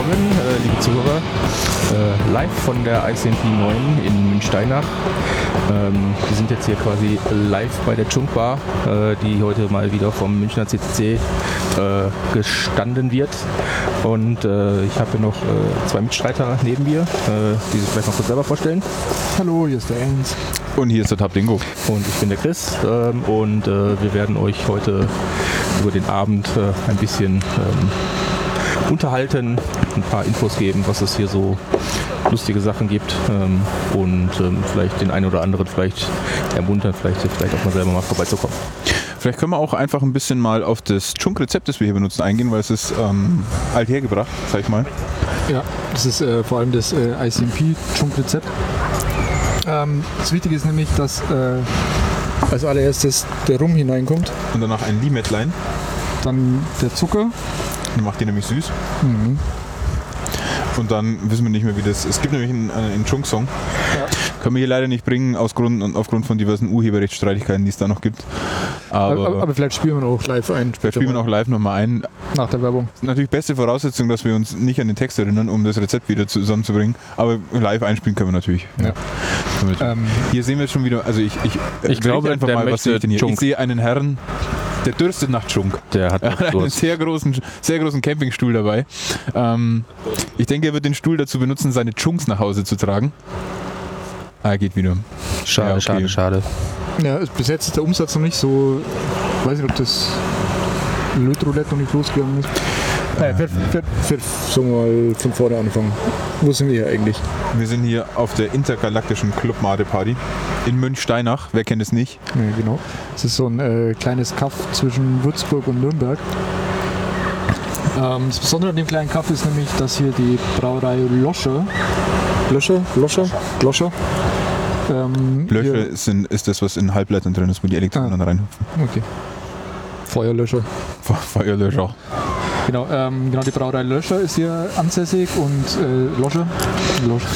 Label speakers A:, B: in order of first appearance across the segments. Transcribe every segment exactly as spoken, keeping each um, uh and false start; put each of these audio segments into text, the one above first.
A: Morgen, äh, liebe Zuhörer. Äh, live von der I C M P neun in Münchsteinach. Ähm, wir sind jetzt hier quasi live bei der Chunk Bar, äh, die heute mal wieder vom Münchner C C C äh, gestanden wird. Und äh, ich habe hier noch äh, zwei Mitstreiter neben mir, äh, die sich vielleicht noch kurz selber vorstellen.
B: Hallo, hier ist der Enz.
C: Und hier ist der Tabdingo.
A: Und ich bin der Chris. Ähm, und äh, wir werden euch heute über den Abend äh, ein bisschen ähm, unterhalten, ein paar Infos geben, was es hier so lustige Sachen gibt ähm, und ähm, vielleicht den einen oder anderen vielleicht ermuntern, vielleicht, vielleicht auch mal selber mal vorbeizukommen.
C: Vielleicht können wir auch einfach ein bisschen mal auf das Chunk-Rezept, das wir hier benutzen, eingehen, weil es ist ähm, althergebracht, sag ich mal.
B: Ja, das ist äh, vor allem das äh, I C M P-Chunk-Rezept. Ähm, das Wichtige ist nämlich, dass äh, als allererstes der Rum hineinkommt.
C: Und danach ein Limettlein.
B: Dann der Zucker.
C: Dann macht die nämlich süß.
B: Mhm.
C: Und dann wissen wir nicht mehr, wie das... Es gibt nämlich einen, einen Chunk-Song. Ja. Können wir hier leider nicht bringen, aus Grund, aufgrund von diversen Urheberrechtsstreitigkeiten, die es da noch gibt. Aber,
B: aber, aber vielleicht spielen wir auch live ein.
C: Vielleicht spielen wir auch live nochmal ein.
B: Nach der Werbung.
C: Natürlich beste Voraussetzung, dass wir uns nicht an den Text erinnern, um das Rezept wieder zusammenzubringen. Aber live einspielen können wir natürlich.
B: Ja.
C: Ja. Ähm, hier sehen wir jetzt schon wieder... Also ich, ich,
A: ich glaube,
C: einfach mal, was sehe ich denn hier? Ich sehe einen Herrn... Der dürstet nach Chunk.
A: Der hat,
C: er hat einen sehr großen, sehr großen Campingstuhl dabei. Ähm, ich denke, er wird den Stuhl dazu benutzen, seine Chunks nach Hause zu tragen. Ah, geht wieder.
A: Schade, ja, okay. schade, schade.
B: Ja, bis jetzt ist der Umsatz noch nicht so... Ich weiß nicht, ob das Lötroulette noch nicht losgegangen ist. Naja, für, für, für, so mal von vorne anfangen. Wo sind wir hier eigentlich?
C: Wir sind hier auf der intergalaktischen Club-Made-Party in Münchsteinach. Wer kennt es nicht?
B: Ja, genau. Es ist so ein äh, kleines Kaff zwischen Würzburg und Nürnberg. Ähm, das Besondere an dem kleinen Kaff ist nämlich, dass hier die Brauerei Loscher Löscher? Loscher? Loscher? Ähm,
C: Löcher sind, ist das, was in Halbleitern drin ist, wo die Elektronen ah. reinhüpfen.
B: Okay. Feuerlöscher.
C: Feuerlöscher.
B: Genau, ähm, genau, die Brauerei Löscher ist hier ansässig und äh, Loscher. Loscher.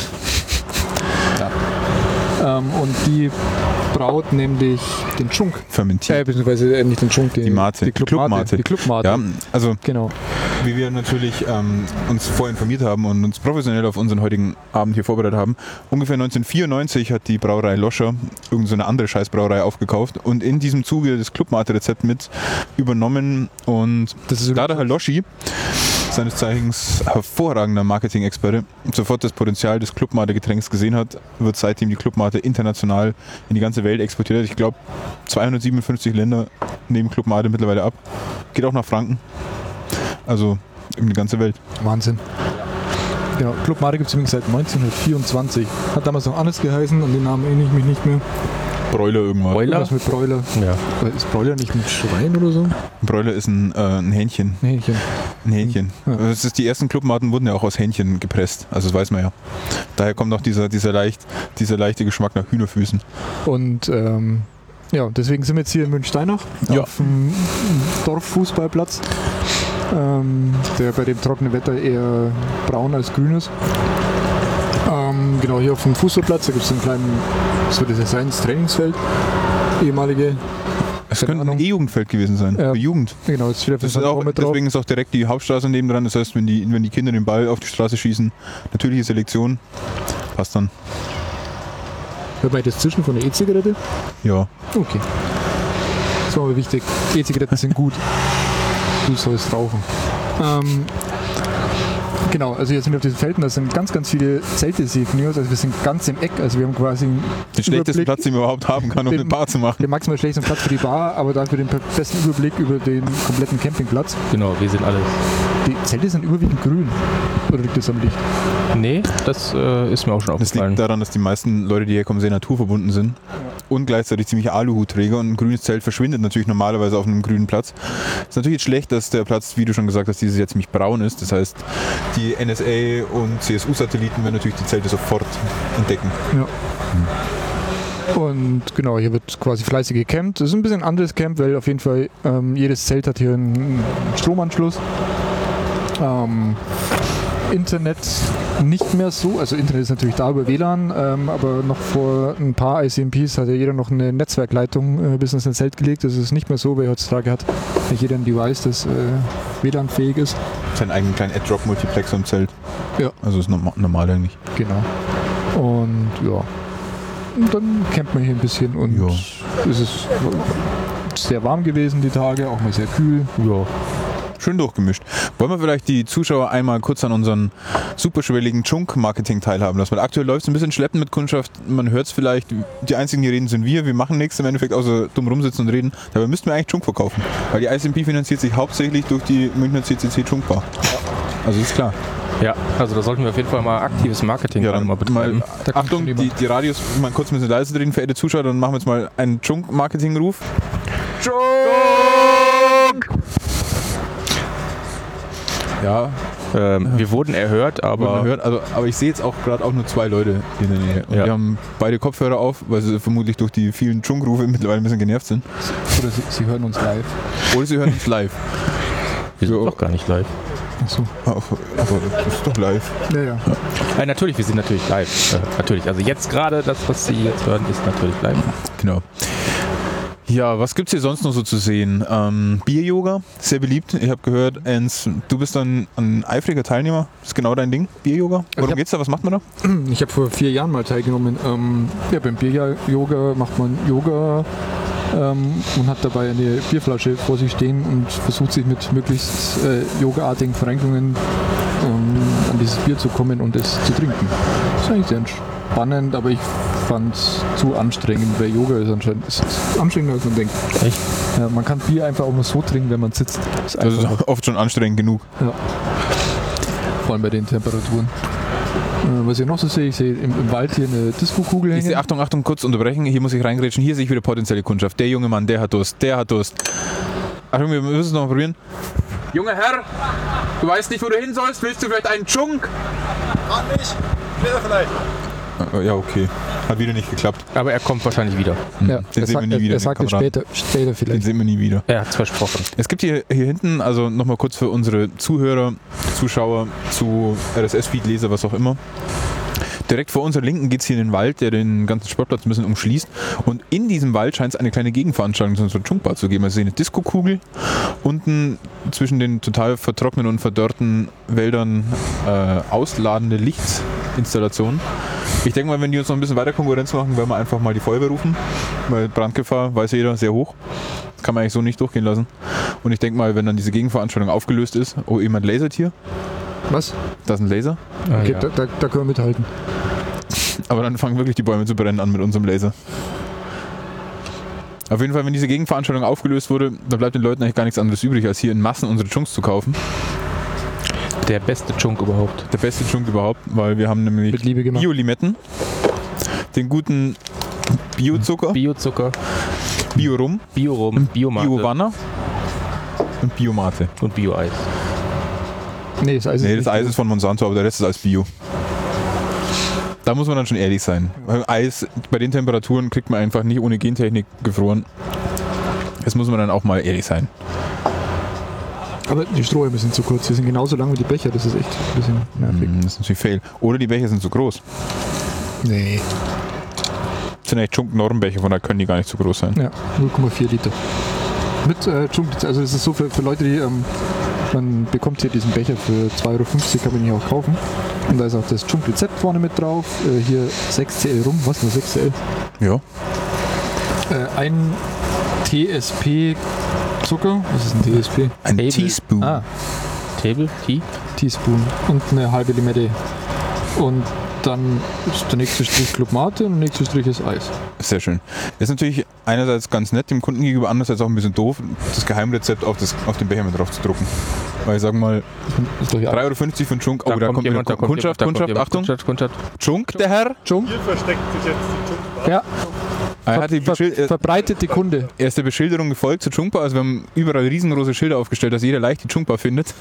B: Ja. Ähm, und die braut nämlich den Chunk.
C: Fermentiert.
B: Äh, beziehungsweise äh, nicht den Chunk, die,
C: die Mate.
B: Die Club-Mate. Die Club-Mate.
C: Ja, also
B: genau.
C: Wie wir natürlich ähm, uns vorher informiert haben und uns professionell auf unseren heutigen Abend hier vorbereitet haben, ungefähr neunzehnhundertvierundneunzig hat die Brauerei Loscher irgend so eine andere Scheißbrauerei aufgekauft und in diesem Zuge das Club-Mate-Rezept mit übernommen und das ist da der Herr Loschi, seines Zeichens hervorragender Marketing-Experte, sofort das Potenzial des Club-Mate-Getränks gesehen hat, wird seitdem die Club-Mate international in die ganze Welt exportiert. Ich glaube, zweihundertsiebenundfünfzig Länder nehmen Club-Mate mittlerweile ab. Geht auch nach Franken. Also in die ganze Welt.
B: Wahnsinn. Genau, Club-Mate gibt es übrigens seit neunzehnhundertvierundzwanzig. Hat damals noch anders geheißen, an den Namen erinnere ich mich nicht mehr.
C: Broiler irgendwas.
B: Broiler? Irgendwas mit Broiler.
A: Ja.
B: Ist Broiler nicht ein Schwein oder so?
C: Ein Broiler ist ein, äh, ein Hähnchen.
B: Ein Hähnchen.
C: Ein Hähnchen. Ja. Das ist, die ersten Clubmaten wurden ja auch aus Hähnchen gepresst. Also das weiß man ja. Daher kommt auch dieser, dieser, leicht, dieser leichte Geschmack nach Hühnerfüßen.
B: Und ähm, ja, deswegen sind wir jetzt hier in Münchsteinach
C: ja.
B: auf dem Dorffußballplatz, ähm, der bei dem trockenen Wetter eher braun als grün ist. Ähm, genau, hier auf dem Fußballplatz, da gibt es einen kleinen, was wird das sein, das Trainingsfeld, ehemalige.
C: Es könnte ein E-Jugendfeld gewesen sein,
B: ja,
C: für Jugend.
B: Genau, das ist,
C: das ist auch, deswegen ist auch direkt die Hauptstraße nebendran, das heißt, wenn die, wenn die Kinder den Ball auf die Straße schießen, natürliche Selektion, passt dann.
B: Hört man das Zischen von der E-Zigarette?
C: Ja.
B: Okay. Das war aber wichtig, E-Zigaretten sind gut, du sollst rauchen. Ähm, Genau, also jetzt sind wir auf diesen Feldern, da sind ganz, ganz viele Zelte, also wir sind ganz im Eck, also wir haben quasi
C: den schlechtesten Platz, den man überhaupt haben kann, um
B: den,
C: eine Bar zu machen.
B: Den maximal schlechtesten Platz für die Bar, aber dafür den besten Überblick über den kompletten Campingplatz.
A: Genau, wir sind alle.
B: Die Zelte sind überwiegend grün, oder liegt das am Licht?
A: Nee, das äh, ist mir auch schon aufgefallen.
C: Das liegt daran, dass die meisten Leute, die hier kommen, sehr naturverbunden sind. Ja. Und gleichzeitig ziemlich Aluhutträger und ein grünes Zelt verschwindet natürlich normalerweise auf einem grünen Platz. Ist natürlich jetzt schlecht, dass der Platz, wie du schon gesagt hast, dieses Jahr ziemlich braun ist. Das heißt, die N S A und C S U-Satelliten werden natürlich die Zelte sofort entdecken.
B: Ja. Hm. Und genau, hier wird quasi fleißig gecampt. Das ist ein bisschen ein anderes Camp, weil auf jeden Fall ähm, jedes Zelt hat hier einen Stromanschluss. Ähm, Internet nicht mehr so, also Internet ist natürlich da über W L A N, ähm, aber noch vor ein paar I C M Ps hat ja jeder noch eine Netzwerkleitung äh, bis ins Zelt gelegt. Das ist nicht mehr so, wer heutzutage hat ja jeder ein Device, das äh, W L A N-fähig ist.
C: Seinen eigenen kleinen Ad-Drop-Multiplexer im Zelt.
B: Ja.
C: Also ist normal, normal eigentlich.
B: Genau. Und ja, und dann campt man hier ein bisschen und
C: Ja.
B: es ist sehr warm gewesen die Tage, auch mal sehr kühl.
A: Ja.
C: Schön durchgemischt. Wollen wir vielleicht die Zuschauer einmal kurz an unseren superschwelligen Chunk-Marketing teilhaben lassen? Weil aktuell läuft es ein bisschen schleppend mit Kundschaft. Man hört es vielleicht, die einzigen, die reden, sind wir. Wir machen nichts im Endeffekt, außer dumm rumsitzen und reden. Dabei müssten wir eigentlich Chunk verkaufen. Weil die I C M P finanziert sich hauptsächlich durch die Münchner C C C Chunk Bar. Also ist klar.
A: Ja, also da sollten wir auf jeden Fall mal aktives Marketing
C: Ja, dann
A: mal betreiben.
B: Da kommt
C: Achtung,
B: schon
C: die,
B: jemand.
C: die Radios mal kurz ein bisschen leise drehen, verehrte Zuschauer. Dann machen wir jetzt mal einen Chunk-Marketing-Ruf. Chunk! Ja,
A: Ähm, wir wurden erhört,
C: aber,
A: aber
C: hört, also, aber ich sehe jetzt auch gerade auch nur zwei Leute hier in der Nähe. Und
A: Ja.
C: die haben beide Kopfhörer auf, weil sie vermutlich durch die vielen Chunk-Rufe mittlerweile ein bisschen genervt sind.
B: Oder sie, sie hören uns live.
C: Oder sie hören uns live.
A: wir sind
C: so.
A: doch gar nicht live.
B: Achso.
C: Aber das ist doch live.
B: Ja, ja.
A: Äh, natürlich, wir sind natürlich live. Äh, natürlich, also jetzt gerade das, was Sie jetzt hören, ist natürlich live.
C: Genau. Ja, was gibt's hier sonst noch so zu sehen? Ähm, Bier-Yoga, sehr beliebt. Ich habe gehört, Ernst, du bist dann ein eifriger Teilnehmer. Das ist genau dein Ding, Bier-Yoga. Worum
B: hab-
C: geht's da? Was macht man da?
B: Ich habe vor vier Jahren mal teilgenommen. Ähm, ja, beim Bier-Yoga macht man Yoga ähm, und hat dabei eine Bierflasche vor sich stehen und versucht sich mit möglichst äh, yogaartigen Verrenkungen ähm, an dieses Bier zu kommen und es zu trinken. Das ist eigentlich sehr spannend, aber ich fand es zu anstrengend, weil Yoga ist anscheinend ist anstrengender als man denkt.
A: Echt?
B: Ja, man kann Bier einfach auch mal so trinken, wenn man sitzt. Das ist
C: Das ist
B: einfach,
C: oft schon anstrengend genug.
B: ja. Vor allem bei den Temperaturen. Äh, was ich noch so sehe, ich sehe im, im Wald hier eine Disco-Kugel
C: Ich
B: hängen.
C: sehe, Achtung, Achtung, kurz unterbrechen. Hier muss ich reingrätschen. Hier sehe ich wieder potenzielle Kundschaft. Der junge Mann, der hat Durst. Der hat Durst. Achtung, wir müssen es noch mal probieren. Junger Herr, du weißt nicht, wo du hin sollst. Willst du vielleicht einen Chunk?
D: Gerade nicht. Später vielleicht.
C: Ja, okay. Hat wieder nicht geklappt.
A: Aber er kommt wahrscheinlich wieder.
B: Ja,
C: Den
B: er,
C: sehen wir
B: sagt,
C: nie
B: er,
C: wieder,
B: er
C: den
B: sagt es
C: Kameraden.
B: später, später
C: Den
B: vielleicht.
C: sehen wir nie wieder.
A: Er hat es versprochen.
C: Es gibt hier, hier hinten, also nochmal kurz für unsere Zuhörer, Zuschauer, zu R S S-Feed, Leser, was auch immer. Direkt vor unserer Linken geht es hier in den Wald, der den ganzen Sportplatz ein bisschen umschließt. Und in diesem Wald scheint es eine kleine Gegenveranstaltung zu unserer Chunkbar zu geben. Also eine Disco-Kugel. Unten zwischen den total vertrockneten und verdörrten Wäldern äh, ausladende Lichtinstallationen. Ich denke mal, wenn die uns noch ein bisschen weiter Konkurrenz machen, werden wir einfach mal die Feuerwehr rufen. Weil Brandgefahr, weiß jeder, sehr hoch. Kann man eigentlich so nicht durchgehen lassen. Und ich denke mal, wenn dann diese Gegenveranstaltung aufgelöst ist, oh, jemand lasert hier.
B: Was?
C: Da ist ein Laser.
A: Ah,
B: Okay,
A: ja.
B: da, da, da können wir mithalten.
C: Aber dann fangen wirklich die Bäume zu brennen an mit unserem Laser. Auf jeden Fall, wenn diese Gegenveranstaltung aufgelöst wurde, dann bleibt den Leuten eigentlich gar nichts anderes übrig, als hier in Massen unsere Chunks zu kaufen.
A: Der beste Chunk überhaupt.
C: Der beste Chunk überhaupt, weil wir haben nämlich
B: Mit Liebe gemacht.
C: Bio-Limetten, den guten Biozucker,
A: Biozucker,
C: Bio-Rum,
A: Biorum, Biomate
C: Bio-Wanner und Biomate.
A: und Bio-Eis.
B: Nee, das Eis
C: Nee,
B: ist
C: das
B: nicht
C: Eis ist von Monsanto, aber der Rest ist alles Bio. Da muss man dann schon ehrlich sein. Weil Eis bei den Temperaturen kriegt man einfach nicht ohne Gentechnik gefroren. Das muss man dann auch mal ehrlich sein.
B: Aber die Strohhalme sind zu kurz. Die sind genauso lang wie die Becher. Das ist echt ein bisschen nervig.
C: Mm, Das ist natürlich fail. Oder die Becher sind zu groß.
B: Nee.
C: Das sind echt Chunk-Normbecher, von da können die gar nicht so groß sein.
B: Ja, null Komma vier Liter. Mit äh, Chunk, also das ist so für, für Leute, die, ähm, man bekommt hier diesen Becher für zwei Euro fünfzig, kann man hier auch kaufen. Und da ist auch das Chunk-Rezept vorne mit drauf. Äh, hier sechs C L rum, was nur sechs C L?
C: Ja.
B: Äh, ein T S P Zucker, was ist ein T S P?
C: Ein
A: Table.
C: Teaspoon.
B: Ah,
A: Table, Tea.
B: Teaspoon und eine halbe Limette. Und dann ist der nächste Strich Club Mate und der nächste Strich ist Eis.
C: Sehr schön. Ist natürlich einerseits ganz nett dem Kunden gegenüber, andererseits auch ein bisschen doof, das Geheimrezept auf, das, auf den Becher mit drauf zu drucken. Weil ich sag mal,
B: Ist doch ja
C: drei Euro fünfzig für einen Chunk, oh, da, kommt jemand,
A: da kommt
C: Kundschaft,
A: jemand, da
C: Kundschaft,
A: kommt
C: Achtung,
A: jemand, Kundschaft, Kundschaft.
C: Chunk, der Herr.
B: Chunk.
D: Hier versteckt sich jetzt die Chunkbar.
B: Ja,
C: Er, hat die
B: ver
C: Beschild- er
B: verbreitete Kunde.
C: er ist der Beschilderung gefolgt zur Chunkbar, also wir haben überall riesengroße Schilder aufgestellt, dass jeder leicht die Chunkbar findet.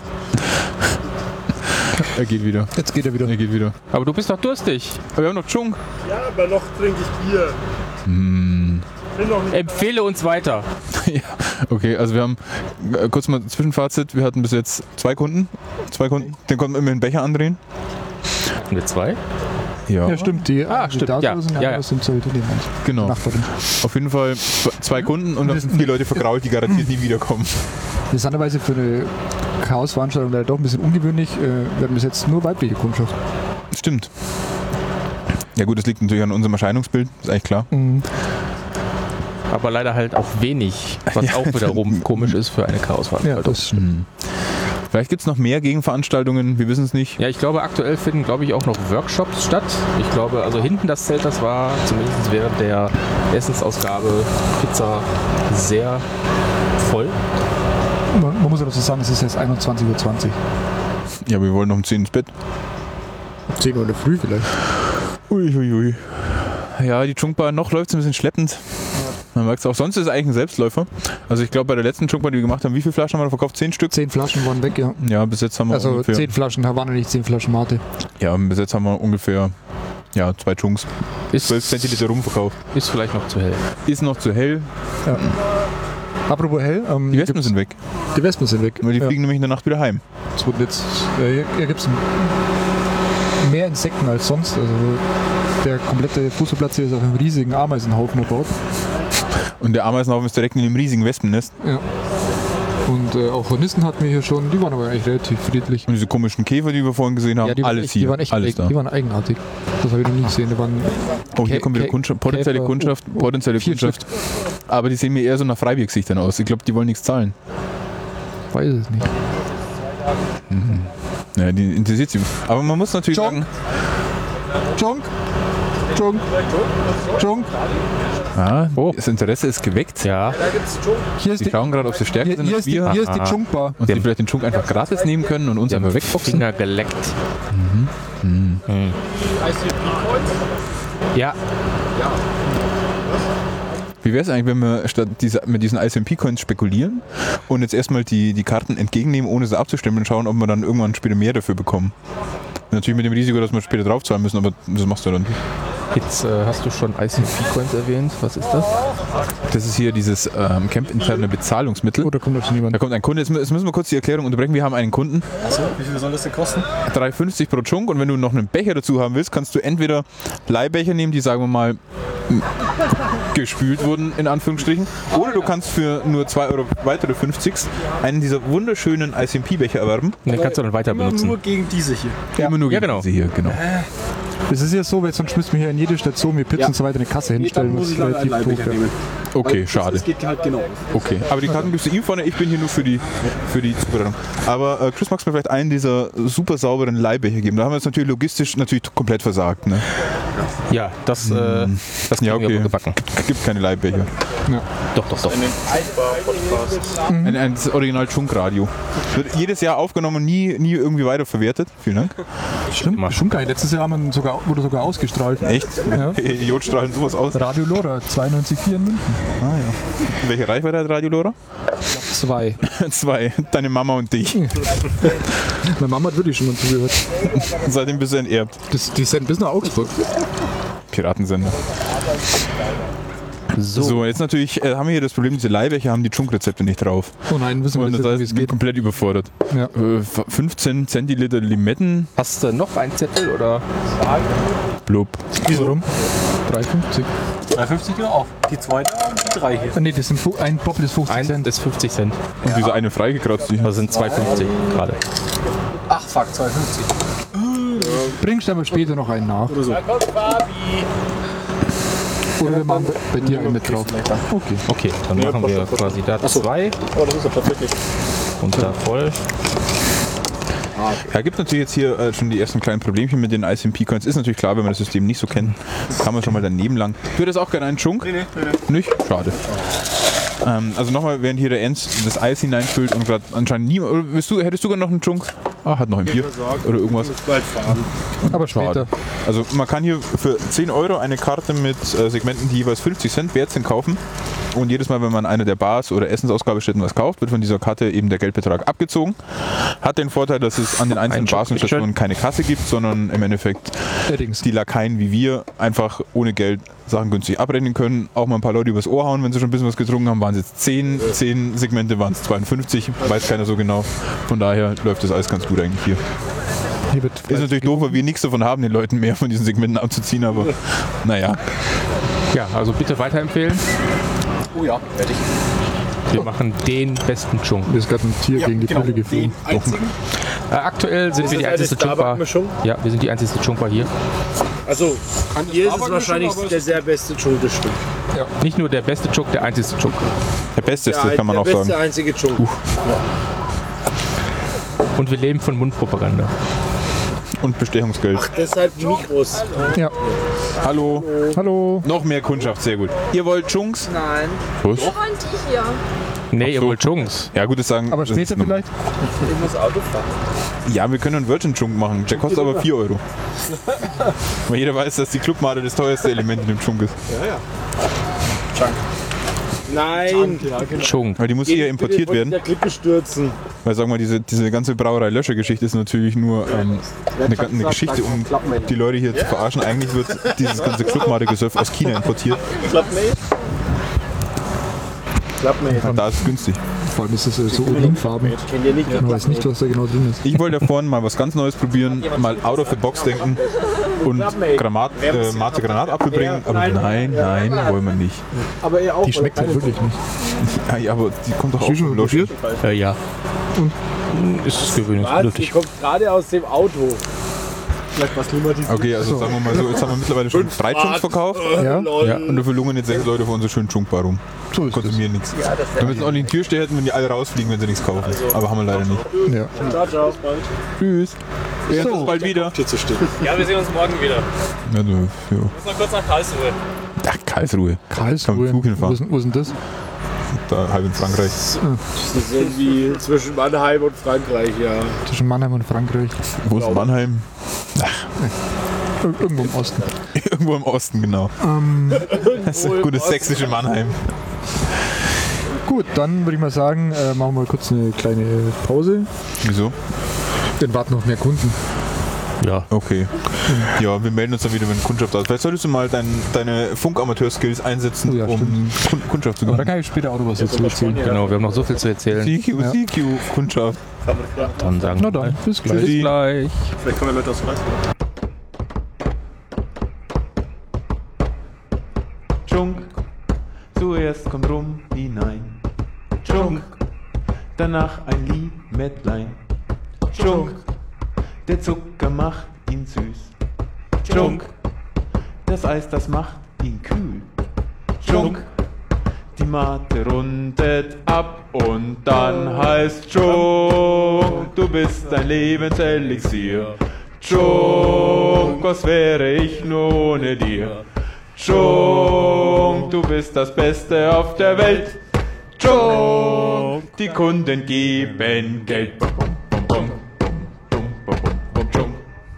C: Er geht wieder.
B: Jetzt geht er wieder.
C: Er geht wieder.
A: Aber du bist doch durstig.
C: Aber wir haben noch Chunk.
D: Ja, aber noch trinke ich Bier.
C: Hm.
D: Bin noch nicht
A: Empfehle uns weiter.
C: Ja, okay, also wir haben, äh, kurz mal Zwischenfazit, wir hatten bis jetzt zwei Kunden, zwei Kunden, den konnten wir immer den Becher andrehen.
A: Hatten wir zwei?
C: Ja,
B: Ja, stimmt. Die,
A: Ah,
B: die
A: stimmt,
B: da
A: ja,
B: sind,
A: ja, ja.
B: sind so Italiener.
C: genau.
B: Nachbarin.
C: Auf jeden Fall zwei Kunden und dann sind vier Leute vergrault, die garantiert nie wiederkommen.
B: Interessanterweise für eine Chaos-Veranstaltung leider doch ein bisschen ungewöhnlich. Äh, wir haben bis jetzt nur weibliche Kundschaft.
C: Stimmt. Ja gut, das liegt natürlich an unserem Erscheinungsbild, ist eigentlich klar.
B: Mhm.
A: Aber leider halt auch wenig, was
C: Ja.
A: auch wiederum komisch ist für eine
B: Ja,
A: Chaosveranstaltung.
B: das
C: Hm. Vielleicht gibt es noch mehr Gegenveranstaltungen, wir wissen es nicht.
A: Ja, ich glaube, aktuell finden, glaube ich, auch noch Workshops statt. Ich glaube, also hinten das Zelt, das war zumindest während der Essensausgabe Pizza sehr voll.
B: man, man muss ja dazu sagen, es ist jetzt einundzwanzig Uhr zwanzig.
C: Ja, wir wollen noch um zehn ins Bett.
B: zehn Uhr in der Früh vielleicht.
C: Uiuiui. Ui. Ja, die Chunkbar, noch läuft es ein bisschen schleppend. Man merkt es auch, sonst ist es eigentlich ein Selbstläufer. Also ich glaube, bei der letzten Chunkbar, die wir gemacht haben, wie viele Flaschen haben wir da verkauft? Zehn Stück?
B: Zehn Flaschen waren weg, ja.
C: Ja, bis jetzt haben wir
B: Also
C: ungefähr...
B: zehn Flaschen Havanna, nicht zehn Flaschen Mate.
C: Ja, bis jetzt haben wir ungefähr ja, zwei Chunks.
A: Ist,
C: zwölf Zentiliter Rum verkauft.
A: ist vielleicht noch zu hell.
C: Ist noch zu hell.
B: Ja. Apropos hell, ähm,
C: Die Wespen sind weg.
B: die Wespen sind weg.
C: Weil die
B: ja.
C: fliegen nämlich in der Nacht wieder heim.
B: Es wurden jetzt, äh, hier, hier gibt es mehr Insekten als sonst. Also der komplette Fußballplatz hier ist auf einem riesigen Ameisenhaufen erbaut.
C: Und der Ameisenhaufen ist direkt in einem riesigen Wespennest.
B: Ja. Und äh, auch Hornissen hatten wir hier schon, die waren aber eigentlich relativ friedlich.
C: Und diese komischen Käfer, die wir vorhin gesehen haben,
B: Ja, die waren
C: alles
B: echt,
C: hier.
B: die waren echt
C: alles
B: eigen,
C: da.
B: die waren eigenartig. Das habe ich noch nie gesehen. Die waren
C: Oh, hier
B: Kä-
C: kommt wieder
B: Kä-
C: Kundschaft, potenzielle
B: Käfer,
C: Kundschaft,
B: oh, oh,
C: potenzielle
B: vier
C: Kundschaft. Aber die sehen mir eher so nach Freibiergesichtern aus. Ich glaube, die wollen nichts zahlen.
B: weiß es nicht.
C: Ja, die interessiert sie. Aber man muss natürlich
B: Junk.
C: sagen,
B: Junk! Junk! Junk!
C: ah,
A: Oh.
C: das Interesse ist geweckt.
A: Ja,
B: Hier ist
C: Die
B: die,
C: schauen gerade, ob sie stärker
B: hier,
C: sind
B: hier
C: als
B: ist die,
C: wir.
B: hier ist die
A: Aha.
B: Junkbar.
C: Und die vielleicht den Chunk einfach gratis nehmen können und uns
A: die haben
C: einfach wegboxen.
A: Finger geleckt. Mhm. Ja,
C: Wie wäre es eigentlich, wenn wir statt diese, mit diesen I S M P-Coins spekulieren und jetzt erstmal die, die Karten entgegennehmen, ohne sie abzustimmen und schauen, ob wir dann irgendwann später mehr dafür bekommen? Natürlich mit dem Risiko, dass wir später draufzahlen müssen, aber das machst du dann.
A: jetzt äh, hast du schon I C P-Coins erwähnt. Was ist das?
C: Das ist hier dieses ähm, Camp-interne Bezahlungsmittel.
B: Oh, da kommt doch schon jemand.
C: Da kommt ein Kunde, jetzt, mü- jetzt müssen wir kurz die Erklärung unterbrechen. Wir haben einen Kunden,
D: Achso, wie viel soll das denn kosten?
C: drei fünfzig pro Chunk, und wenn du noch einen Becher dazu haben willst, kannst du entweder Leihbecher nehmen, die, sagen wir mal, m, gespült wurden, in Anführungsstrichen, oder du kannst für nur zwei Euro weitere fünfzig einen dieser wunderschönen I C M P-Becher erwerben.
A: Und den kannst du dann weiter
D: Immer
A: benutzen.
D: nur gegen diese hier.
C: Immer nur
A: ja,
C: gegen
A: genau.
C: diese hier, genau.
B: Das ist ja so, weil sonst müssen wir hier in jede Station mit Pizzen
D: Ja.
B: und so weiter eine Kasse
D: Nee, dann
B: hinstellen.
D: muss
B: was
D: ich leider einen
B: relativ doof
D: Leihbecher
B: wäre.
D: nehmen.
C: Okay,
D: Weil
C: schade.
D: Das geht halt genau.
C: Okay, aber die Karten gibst du ihm vorne, ich bin hier nur für die, für die Zubereitung. Aber äh, Chris, magst du mir vielleicht einen dieser super sauberen Leihbecher geben? Da haben wir jetzt natürlich logistisch natürlich komplett versagt. Ne?
A: Ja, das, äh, das
C: Ja,
A: kriegen wir
C: okay.
A: wohl gebacken.
C: Es gibt keine Leihbecher.
A: Doch, doch, doch.
C: Ein, ein das Original Chunk-Radio. Wird jedes Jahr aufgenommen, nie, nie irgendwie weiterverwertet. Vielen Dank.
B: Stimmt, stimmt gar nicht. Letztes Jahr haben wir sogar, wurde sogar ausgestrahlt.
C: Echt?
B: Ja.
C: Idiot strahlen sowas aus.
B: Radio Lora, zweiundneunzig Komma vier in München.
C: Ah, ja. Welche Reichweite hat Radio Lora?
B: Zwei.
C: Zwei. Deine Mama und dich.
B: Meine Mama hat wirklich schon mal zugehört.
C: Und seitdem bist du enterbt.
B: Das, die sind bis nach Augsburg.
C: Piratensender.
A: So,
C: So, jetzt natürlich äh, haben wir hier das Problem, diese Leihbecher haben die Chunk-Rezepte nicht drauf.
B: Oh nein, wissen wir
C: Und
B: nicht,
C: das heißt,
B: wie
C: ich
B: es
C: bin
B: geht.
C: komplett überfordert.
B: Ja.
C: Äh, fünfzehn Zentiliter Limetten,
A: hast du noch einen Zettel oder?
C: blub.
B: Warum? drei fünfzig.
D: drei fünfzig genau auf. Die zweite und die drei hier.
B: Ah, nee, das sind fu- ein Bobbel ist fünfzig
A: Ein
B: Cent.
A: ist fünfzig Cent.
C: Und diese eine freigekratzt. Die
A: Das sind zwei fünfzig gerade.
D: Ach fuck, zwei fünfzig.
B: Bringst du aber später noch einen nach.
D: Oder so.
B: Oder wir machen bei dir einen mit drauf. Okay.
A: Okay, dann machen wir quasi da zwei
D: Oh, das ist ja tatsächlich.
A: und da voll.
C: Ja, gibt natürlich jetzt hier äh, schon die ersten kleinen Problemchen mit den I C M P-Coins. Ist natürlich klar, wenn man das System nicht so kennt, kann man schon mal daneben lang. Du hättest auch gerne einen Chunk?
D: Nee, nee, nee.
C: Nicht? Schade. Ähm, also nochmal, während hier der Enz das Eis hineinfüllt und gerade anscheinend niemand. Oder willst du, hättest du gerne noch einen Chunk? Ah, hat noch ein Bier. Oder irgendwas.
D: Bald fahren.
B: Aber später.
C: Also man kann hier für zehn Euro eine Karte mit äh, Segmenten, die jeweils fünfzig Cent wert sind, kaufen. und jedes Mal, wenn man eine der Bars oder Essensausgabestätten was kauft, wird von dieser Karte eben der Geldbetrag abgezogen. Hat den Vorteil, dass es an den einzelnen
A: Ein
C: Bars und
A: Shop-
C: Stationen keine Kasse gibt, sondern im Endeffekt
B: Allerdings.
C: die Lakaien wie wir einfach ohne Geld Sachen günstig abrechnen können. Auch mal ein paar Leute übers Ohr hauen, wenn sie schon ein bisschen was getrunken haben. Waren es jetzt zehn, zehn Segmente, waren es zweiundfünfzig, weiß keiner so genau. Von daher läuft das alles ganz gut eigentlich hier.
B: Hier wird
C: Ist natürlich doof, weil wir nichts davon haben, den Leuten mehr von diesen Segmenten abzuziehen, aber naja.
A: Ja, also bitte weiterempfehlen.
D: Oh ja, fertig.
A: Wir machen den besten Chung.
B: Mir ist gerade ein Tier gegen die
D: genau.
B: Pille geflogen.
D: Den einzigen.
A: Äh, aktuell sind
E: Ist
A: wir die
E: das eine
A: einzige Chung-Bar.
E: Starbuck-Mischung?
A: Ja, wir sind die einzige Chung-Bar hier.
E: Also, hier ist es
D: Starbuck-Mischung,
E: wahrscheinlich
D: aber es
E: der sehr beste Chung des Stück.
A: Nicht nur der beste Chung, der einzige Chung.
C: Der Besteste,
E: Der,
C: kann man
E: der
C: auch
E: beste
C: sagen.
E: einzige Chung.
A: Und wir leben von Mundpropaganda.
C: Und Bestechungsgeld.
E: Deshalb Mikros.
B: Ja.
C: Hallo.
B: Hallo.
C: Noch mehr Kundschaft, sehr gut. Ihr wollt Chunks?
E: Nein.
C: Was?
F: Und ich hier.
A: Nee, ihr
C: so.
A: wollt Chunks.
C: Ja, gut, das sagen.
B: Aber
C: das
B: später
C: ist normal.
B: vielleicht?
E: Ich muss Auto fahren.
C: Ja, wir können einen Virgin Chunk machen. Der kostet aber vier Euro. Weil jeder weiß, dass die Clubmate das teuerste Element in dem Chunk ist.
E: Nein.
A: Chung.
C: Weil die muss hier importiert
E: Bitte
C: werden.
E: von der Klippe stürzen.
C: Weil, sagen wir mal, diese, diese ganze Brauerei-Löscher-Geschichte ist natürlich nur ähm, eine, eine Geschichte, um die Leute hier zu verarschen. Eigentlich wird dieses ganze Clubmate-Gesöff aus China importiert.
E: Klappmate. Klappmate.
C: Da ist es günstig.
B: Vor allem ist es äh, so Urinfarben.
E: Kennt ihr nicht?
B: Man weiß nicht, was da genau drin ist.
C: Ich wollte da vorne mal was ganz Neues probieren, mal out of the box denken und Granat, äh, Mate Granatapfel bringen. Aber nein, nein, wollen wir nicht.
E: Aber ihr auch.
B: Die schmeckt halt wirklich nicht.
C: Ja, ja, aber die kommt doch auch
B: schon
C: vom Löschen.
A: Äh, ja. Und ist es gewöhnlich
E: Was? Die
A: lustig.
E: kommt gerade aus dem Auto. Vielleicht was klimatisiert.
C: Okay, also sagen wir mal so, jetzt haben wir mittlerweile schon drei Chunks verkauft.
B: Ja,
C: Ja, und dafür lungern jetzt sechs Leute vor unserer schönen Chunkbar rum.
B: so ist es.
C: Konsumieren nichts. Wir müssen auch nicht die Türsteher hätten, wenn die alle rausfliegen, wenn sie nichts kaufen. Aber haben wir leider nicht.
B: Ja.
E: Ciao, ciao.
C: Tschüss. Wir sehen uns bald wieder.
D: Hier zu stehen.
G: Ja, wir sehen uns morgen wieder.
C: Ja, so, ja.
G: Wir müssen noch kurz nach Karlsruhe.
C: Ach, Karlsruhe. Kann mit
B: Karlsruhe.
C: Flug
B: Wo
C: hinfahren.
B: ist, wo ist denn das?
C: Da halb in Frankreich.
E: Das ist irgendwie zwischen Mannheim und Frankreich, ja.
B: Zwischen Mannheim und Frankreich.
C: Wo ist Mannheim?
B: Ir irgendwo im Osten.
C: Irgendwo im Osten, genau. Das ist ein gutes sächsische Mannheim.
B: Gut, dann würde ich mal sagen, äh, machen wir kurz eine kleine Pause.
C: Wieso?
B: Dann warten noch mehr Kunden.
A: Ja.
C: Okay. Ja, wir melden uns dann wieder, wenn Kundschaft da ist. Vielleicht solltest du mal dein, deine Funkamateur-Skills einsetzen,
B: Oh ja,
C: um Kun Kundschaft zu
B: Aber da
C: gewinnen.
B: kann ich später auch noch was dazu erzählen.
A: Genau, wir haben noch so viel zu erzählen.
C: C Q,
B: Ja.
C: C Q, Kundschaft.
A: Dann sagen
B: Na
A: wir mal.
B: dann, bis gleich.
A: Bis gleich.
D: Vielleicht kommen ja Leute aus Fleiß.
H: Chunk, zuerst kommt Rum hinein. Chunk, danach ein Limetlein. Chunk, der Zucker macht ihn süß. Chunk, das Eis, das macht ihn kühl. Chunk, die Mate rundet ab und dann heißt Chunk, du bist ein Lebenselixier. Chunk, was wäre ich nur ohne dir? Chunk, du bist das Beste auf der Welt. Chunk, die Kunden geben Geld. Bum, bum, bum, bum, bum, bum, bum, Chunk.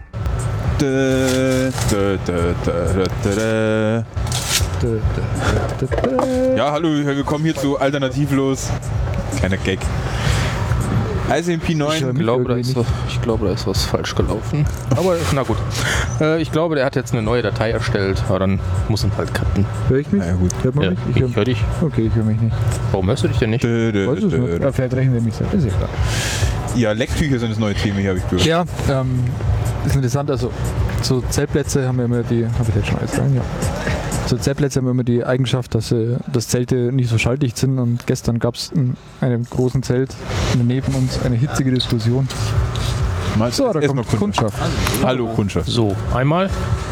C: Dä, dä, dä, dä, dä, dä.
B: Dä, dä, dä, dä.
C: Ja, hallo, willkommen hier zu Alternativlos. Kleiner Gag. I C M P neun.
A: Ich glaube, da ist,
B: irgendwie
A: ich glaube, da ist was falsch gelaufen. Aber na gut. Äh, ich glaube, der hat jetzt eine neue Datei erstellt. Aber dann muss ihn halt cutten.
B: Hör ich mich?
C: Na ja, gut.
B: Hört man
A: Ja,
B: mich?
A: ich
B: Ich hör,
A: höre dich.
B: okay, ich höre mich nicht.
A: Warum hörst du dich denn nicht?
C: Dä, dä,
B: Weiß es
C: dä,
B: nicht.
C: dä.
B: Ja, vielleicht rechnen wir mich selbst. Ist ja klar.
C: Ja, Lecktücher sind das neue Thema hier, habe ich gehört.
B: Ja, ähm, ist interessant. Also, so Zeltplätze haben ja immer die. Habe ich jetzt schon alles sagen? Ja. So Zeltplätze haben immer die Eigenschaft, dass, sie, dass Zelte nicht so schalldicht sind. Und gestern gab es in einem großen Zelt neben uns eine hitzige Diskussion.
C: Mal,
B: So, da
C: erst mal
B: kommt Kundschaft.
C: Hallo, Kundschaft.
A: So, einmal.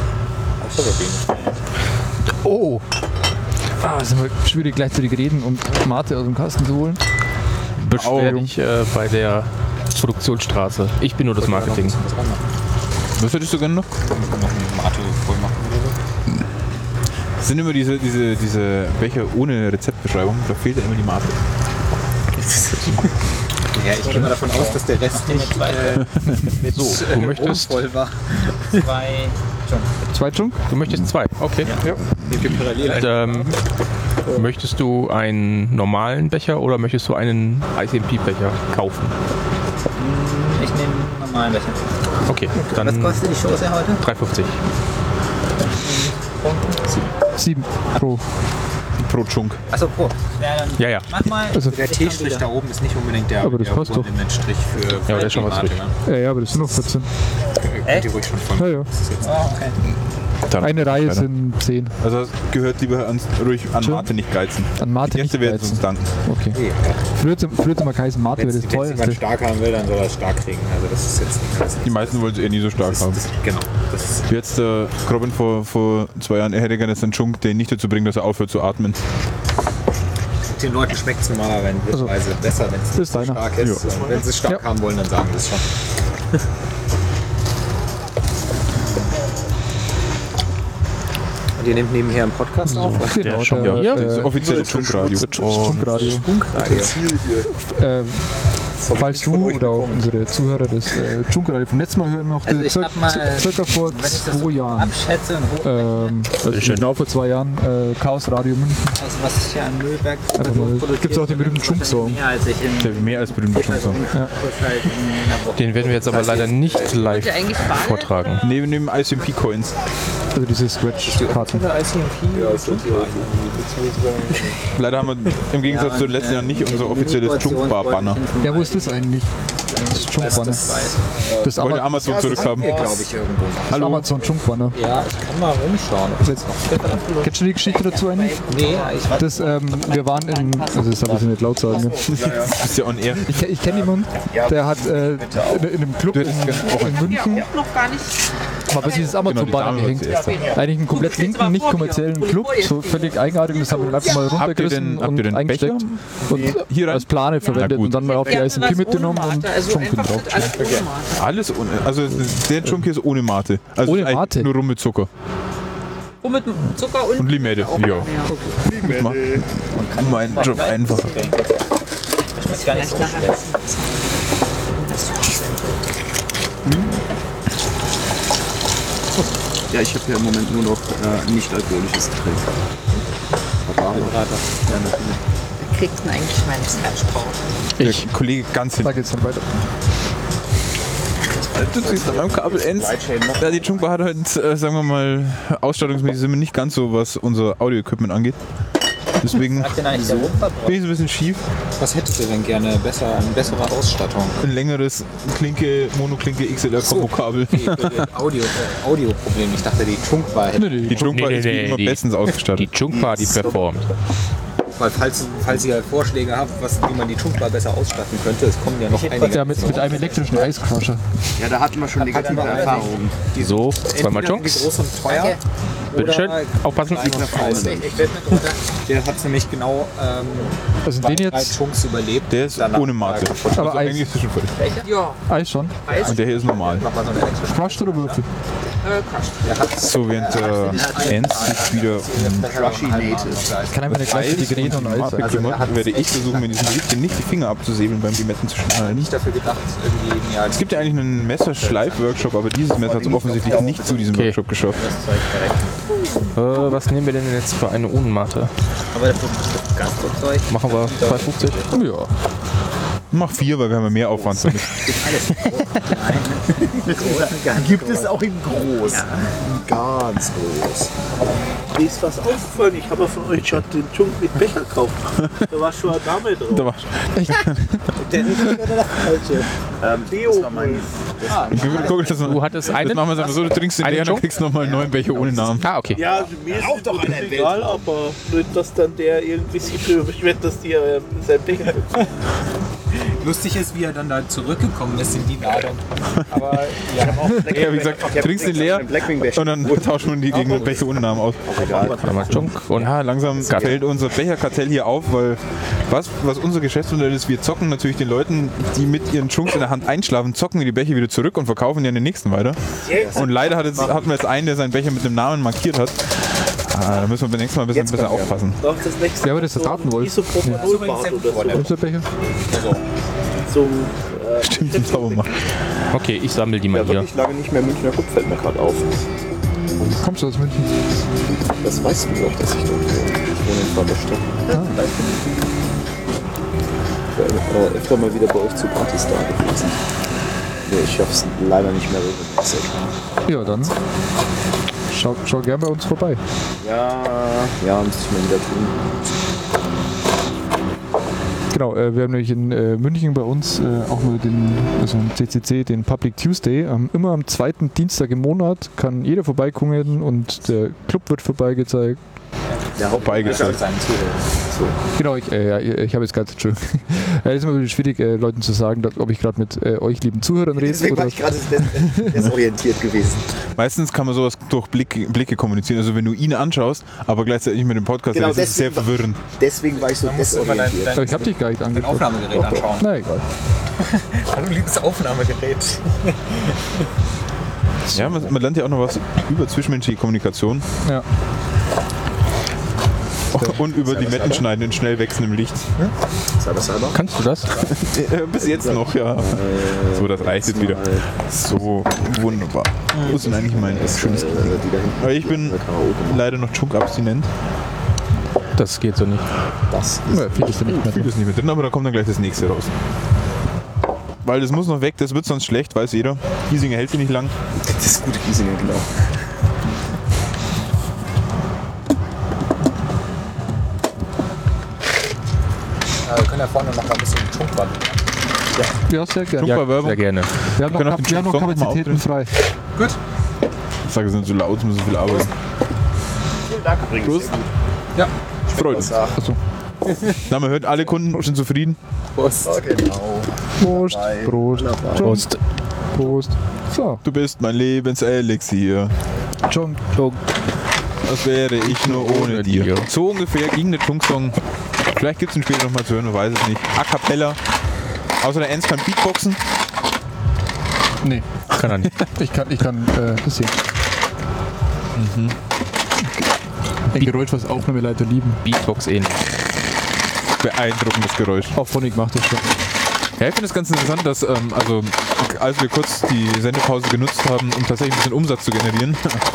B: Oh! Ah, es ist immer schwierig, gleichzeitig reden und Mate aus dem Kasten zu holen.
A: Beschwer dich äh, bei der Produktionsstraße. Ich bin nur das Marketing.
C: Was hättest du gerne noch? Das sind immer diese, diese, diese Becher ohne Rezeptbeschreibung. Da fehlt ja immer die Mate.
D: Ja, ich gehe mal davon aus, dass der Rest nicht äh, mit
A: So, du möchtest-
D: voll war. Zwei.
B: Zwei Chunk?
A: Du möchtest zwei. Okay.
D: Ja. Ich bin parallel.
A: Ähm, Möchtest du einen normalen Becher oder möchtest du einen I C M P-Becher kaufen?
F: Ich nehme einen normalen Becher.
A: Okay, dann
F: Was kostet die Chose heute?
A: drei fünfzig.
B: sieben pro.
C: Pro Chunk.
F: Achso, pro. Ja, dann
A: Ja, ja.
F: mach mal.
B: Also,
D: Der T-Strich da oben ist nicht unbedingt der,
B: Aber das
D: der
B: passt doch.
D: Strich für, für
A: Ja, aber der ist schon was
D: Mate,
A: durch.
D: ne?
B: ja, ja, aber das sind noch vierzehn.
D: Könnt ihr ruhig schon von.
B: Ja, ja.
F: Oh, okay.
C: Dann
B: Eine Reihe
C: weiter.
B: sind zehn.
C: Also gehört lieber ans, ruhig an
B: Schön.
C: Mate nicht geizen.
B: An Mate
C: Die
B: nicht
C: Gäste werden es
B: geizen.
C: uns danken.
B: Okay.
D: Nee,
B: Früher hat früher hat immer geheißen, Mate wäre
D: wenn
B: das
D: es jemand
B: teuerste.
D: stark haben will, dann soll er es stark kriegen. Also das ist jetzt nicht alles.
C: Die meisten wollen es eher nie so stark
D: Das,
C: haben.
D: das, genau. Das ist,
C: Wie jetzt der Robin vor, vor zwei Jahren, er hätte gerne einen Chunk, der ihn nicht dazu bringt, dass er aufhört zu atmen.
D: den Leuten schmeckt es normalerweise besser, wenn es
B: das
D: nicht
B: ist
D: so
B: deiner.
D: stark ist.
C: Ja.
D: Und wenn sie es stark
B: Ja.
D: haben wollen, dann sagen sie es schon. Und ihr nehmt nebenher einen Podcast auf?
B: Genau,
A: schon
B: der,
A: hier?
C: Das
B: äh,
C: offizielle Chunk-Radio.
B: Funkradio. Äh, falls du oder auch unsere Zuhörer das äh, Funkradio vom letzten Mal hören noch,
F: Also ich
B: cir
F: hab mal,
B: circa vor
F: wenn ich das so
B: zwei Jahren.
F: abschätze und hoch,
B: Ähm, also genau vor zwei Jahren, äh, Chaos Radio München.
F: also was ich hier an Müllberg
B: Einfach mal- gibt's auch den berühmten Schunk-Song.
F: mehr als ich in,
C: Der mehr als berühmter Chunk-Song.
B: Ja.
F: halt in einer Woche.
A: Den werden wir jetzt aber leider nicht live vortragen.
C: Neben dem I C M P-Coins.
B: Also diese Scratch-Karten.
C: Leider haben wir im Gegensatz zu den letzten Jahren nicht unser offizielles Chunk-Bar-Banner.
B: Ja, wo ist das eigentlich? Das Chunk-Banner. Das
C: Wollte
B: Ama
C: Amazon zurückhaben.
D: Hier, glaube ich, irgendwo.
B: das Amazon Chunk-Banner.
D: Ja, ich kann mal rumschauen.
B: Kennst du die Geschichte dazu eigentlich?
D: Nee, ich weiß.
B: Das, ähm, wir waren in, also das darf ich nicht laut sagen.
C: Das ist ja on air.
B: Ich, ich kenne jemanden, der hat äh, in, in einem Club in, in München mal bei dieses Amazon-Banner
C: Dame
B: gehängt.
C: wird zuerst
B: Eigentlich einen komplett linken, nicht kommerziellen Club, so völlig eigenartig. Das haben wir einfach mal
C: Habt ihr
B: runtergerissen
C: denn- habt ihr
B: und
C: denn
B: eingesteckt und
C: Hier rein?
B: als Plane verwendet
C: gut.
B: und dann mal auf die I C M P mitgenommen und Chunken drauf.
C: Alles ohne. Also der Chunk hier ist ohne Mate. Also
B: Ohne
C: eigentlich
B: Mate?
C: Nur rum mit Zucker.
I: Und mit Zucker und
C: Und Limette. Ja. Das macht meinen Job einfacher.
F: Das ist gar nicht so schlecht.
J: Ja, ich habe ja im Moment nur noch äh, nicht alkoholisches Getränk.
I: da kriegt man eigentlich meine Scratch-Pause.
C: Ich. Der Kollege ganz
B: Da
C: hinten.
B: geht's dann weiter.
C: Du siehst an meinem Kabel Ends. Ja, die Chunkbar hat halt, äh, sagen wir mal, ausstattungsmäßig sind wir nicht ganz so, was unser Audio-Equipment angeht. Deswegen
F: Habt ihr eigentlich der Hochverbrauch?
C: bin ich so ein bisschen schief.
D: Was hättet ihr denn gerne? Besser, eine bessere Ausstattung?
C: Ein längeres Klinke, Monoklinke X L R-Kombo-Kabel.
D: Okay, für das Audio, äh, Audio-Problem. Ich dachte, die Chunkbar hätte.
C: Die Chunkbar ist wie immer bestens ausgestattet.
A: Die Chunkbar, die performt.
D: Weil falls, falls ihr Vorschläge habt, was, wie man die Chunkbar besser ausstatten könnte, es kommen ja noch einige.
B: Ja, mit, mit einem elektrischen Eiscrusher.
J: Ja, da hatten wir schon negative Erfahrungen.
A: So, zweimal
D: Entweder
A: Chunks.
D: groß und teuer.
A: Bitteschön.
D: Oder
A: Aufpassen.
D: Preis. Der hat nämlich genau ähm,
B: Also
D: zwei,
B: den
D: drei
B: jetzt,
D: Chunks überlebt.
C: Der ist
D: Danach
C: ohne Mate.
B: aber
C: Also
B: Eis,
C: eigentlich ist es schon völlig.
I: Ja,
B: Eis schon.
C: Und der hier ist normal.
D: Nochmal so eine elektrische.
B: Crushed oder Würfel?
C: So, während äh, Ernst sich wieder um
B: Ich kann einfach eine gleiche Grenade und Eis
C: Mate
B: sein.
C: kümmert, werde ich versuchen, mit diesem Richtchen nicht die Finger abzusäbeln beim Limetten zu schneiden.
D: Nicht dafür gedacht, irgendwie ja,
C: Es gibt ja eigentlich einen Messerschleif-Workshop, aber dieses Messer hat es offensichtlich nicht zu diesem
A: Okay.
C: Workshop geschafft.
A: Äh, was nehmen wir denn jetzt für eine ohne Mate?
F: Aber das ist Gastrozeug.
A: Machen wir zwei fünfzig?
B: Ja.
C: Mach vier, weil wir haben ja mehr Aufwand damit.
J: Gibt es auch in groß. Ganz groß.
E: Mir ist was aufgefallen, ich habe von euch schon den Chunk mit Becher gekauft. Da war schon eine Dame drauf.
C: Da war,
E: Der ist wieder der falsche. Ähm, Bio.
C: guck, das,
A: Du hattest
C: das
A: einen?
C: machen wir es einfach so, du trinkst den
A: Einen
C: leer und dann
A: Chunk?
C: kriegst du nochmal einen neuen Becher ohne Namen.
A: Ah, okay.
E: Ja, also mir ist es egal, aber nicht, dass dann der irgendwie sich für beschwert, dass die äh, sein Becher
D: lustig ist, wie er dann da zurückgekommen ist in die Ladung. Aber ja,
C: Ja, wie gesagt, trinkst den leer und dann tauschen wir die gegen einen Becher ohne Namen aus.
A: Einmal Chunk und
C: Ja, langsam fällt unser Becherkartell hier auf, weil was, was unser Geschäftsmodell ist, wir zocken natürlich den Leuten, die mit ihren Chunks in der Hand einschlafen, zocken wir die Becher wieder zurück und verkaufen die an den nächsten weiter. Und leider hat jetzt, hatten wir jetzt einen, der seinen Becher mit dem Namen markiert hat. Ah, da müssen wir beim nächsten Mal ein bisschen besser aufpassen.
E: Doch, das nächste
B: Ja, aber das ist der Datenwolf.
E: Isopropanolat oder so.
B: Wo ist der Becher?
E: Zum, äh,
C: Stimmt, zum Saubermachen.
A: Okay, ich sammle die mal hier.
J: Ich lange nicht mehr Münchner Kupf, fällt mir gerade auf.
B: Kommst du aus München?
J: Das weißt du doch, dass ich dort wohne. Ich wohne in
D: Vater statt. Ich war aber öfter mal wieder bei euch zu Partys da gewesen. Nee, ich schaff's leider nicht mehr regelmäßig.
B: Ja, dann schau, schau gern bei uns vorbei.
D: Ja, ja, muss ich mal wieder tun.
B: Genau, äh, wir haben nämlich in äh, München bei uns äh, auch nur den, also im C C C, den Public Tuesday. Ähm, immer am zweiten Dienstag im Monat kann jeder vorbeikommen und der Club wird vorbeigezeigt.
D: Der Hauptbeigezeigt. So.
B: Genau, ich, äh, ja, ich habe jetzt gerade, Entschuldigung. Es ist immer ein bisschen schwierig, äh, Leuten zu sagen, dass, ob ich gerade mit äh, euch lieben Zuhörern rede.
D: Deswegen
B: oder
D: war ich gerade des- desorientiert gewesen.
C: Meistens kann man sowas durch Blicke, Blicke kommunizieren. Also wenn du ihn anschaust, aber gleichzeitig mit dem Podcast,
D: Genau,
C: das ist sehr
D: deswegen-
C: verwirrend.
D: Deswegen war ich so
F: Man muss immer dein,
D: desorientiert.
F: dein,
B: Aber ich habe dich gar nicht
F: dein
B: angeguckt.
F: Aufnahmegerät anschauen.
B: Na egal.
F: Hallo, liebes Aufnahmegerät.
C: Ja, man, man lernt ja auch noch was über zwischenmenschliche Kommunikation
B: Ja.
C: und über Limetten schneiden in schnell wechselndem Licht.
D: Selber, selber.
A: Kannst du das?
C: Äh, Bis jetzt noch, ja. So, das reicht jetzt wieder. So, wunderbar. Wo ist denn eigentlich mein schönes
D: Äh, die da hinten.
C: Aber ich bin leider noch Chunk-abstinent.
A: Das geht so nicht.
D: Das
B: Ja, viel ist ja nicht mehr
C: Viel
B: drin.
C: ist nicht mehr drin, aber da kommt dann gleich das nächste raus. Weil das muss noch weg, das wird sonst schlecht, weiß jeder. Giesinger hält sich nicht lang.
D: Das ist gute Giesinger, genau.
F: Ja, wir können ja vorne noch mal ein bisschen Chunkbar.
B: Ja, sehr gerne.
A: Ja,
C: Werbung.
A: sehr gerne.
B: Wir haben noch,
C: können auch
B: Kap-
C: den
B: wir haben noch
C: Song mal
B: Kapazitäten frei.
C: Ich sage, es sind so laut, es muss so viel arbeiten.
E: Vielen Dank übrigens.
C: Prost.
A: Ja.
C: Freut uns.
B: Achso.
C: Na, man hört, alle Kunden sind zufrieden.
D: Prost.
E: Genau.
B: Prost. Prost.
A: Prost.
B: Prost. So,
C: Du bist mein Lebenselixier.
B: John.
C: Was wäre ich nur ohne dir? So ungefähr ging der Chunk-Song. Vielleicht gibt es ihn später nochmal zu hören, man weiß es nicht. A Cappella. Außer der Ernst kann Beatboxen.
B: Nee,
A: Kann er nicht.
B: ich kann, ich kann äh, das hier. Mhm. Ein Geräusch, was Aufnahmeleiter lieben.
A: Beatbox ähnlich.
C: Beeindruckendes Geräusch.
B: Auch Phonic macht das schon.
C: Ja, ich finde es ganz interessant, dass, ähm, also, als wir kurz die Sendepause genutzt haben, um tatsächlich ein bisschen Umsatz zu generieren,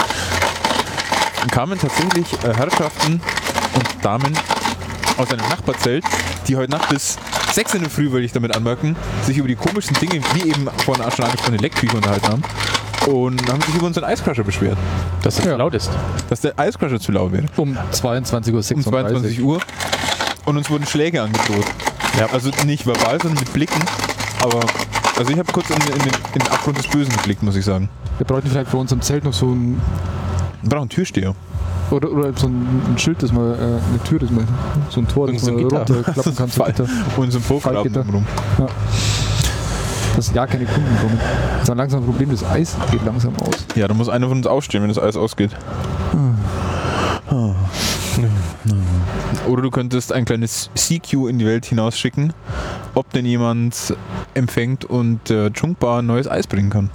C: kamen tatsächlich äh, Herrschaften und Damen aus einem Nachbarzelt, die heute Nacht bis sechs in der Früh, würde ich damit anmerken, sich über die komischen Dinge, wie eben vorhin auch schon angesprochene Leckküche unterhalten haben und haben sich über unseren Eiscrusher beschwert,
A: Dass es
B: Ja.
A: laut ist.
C: dass der Eiscrusher zu laut wäre.
B: Um zweiundzwanzig Uhr
C: Um
B: sechsunddreißig.
C: zweiundzwanzig Uhr und uns wurden Schläge angedroht. Ja, also nicht verbal, sondern mit Blicken, aber also ich habe kurz in, in, den, in den Abgrund des Bösen geblickt, muss ich sagen.
B: Wir bräuchten vielleicht vor unserem Zelt noch so ein,
C: Wir brauchen einen Türsteher.
B: oder, oder so ein, ein Schild, das man, äh, eine Tür, das man, so ein Tor, das
A: Irgend so ein
B: man
A: Gitter.
B: runterklappen kann. So ein Gitter.
C: Und so ein Pokerabend
B: Fallgitter.
C: rum.
B: Dass ja keine Kunden kommen. Das ist dann langsam ein Problem, das Eis geht langsam aus.
C: Ja, da muss einer von uns aufstehen, wenn das Eis ausgeht. Oder du könntest ein kleines C Q in die Welt hinausschicken, ob denn jemand empfängt und äh, Chunkbar neues Eis bringen kann.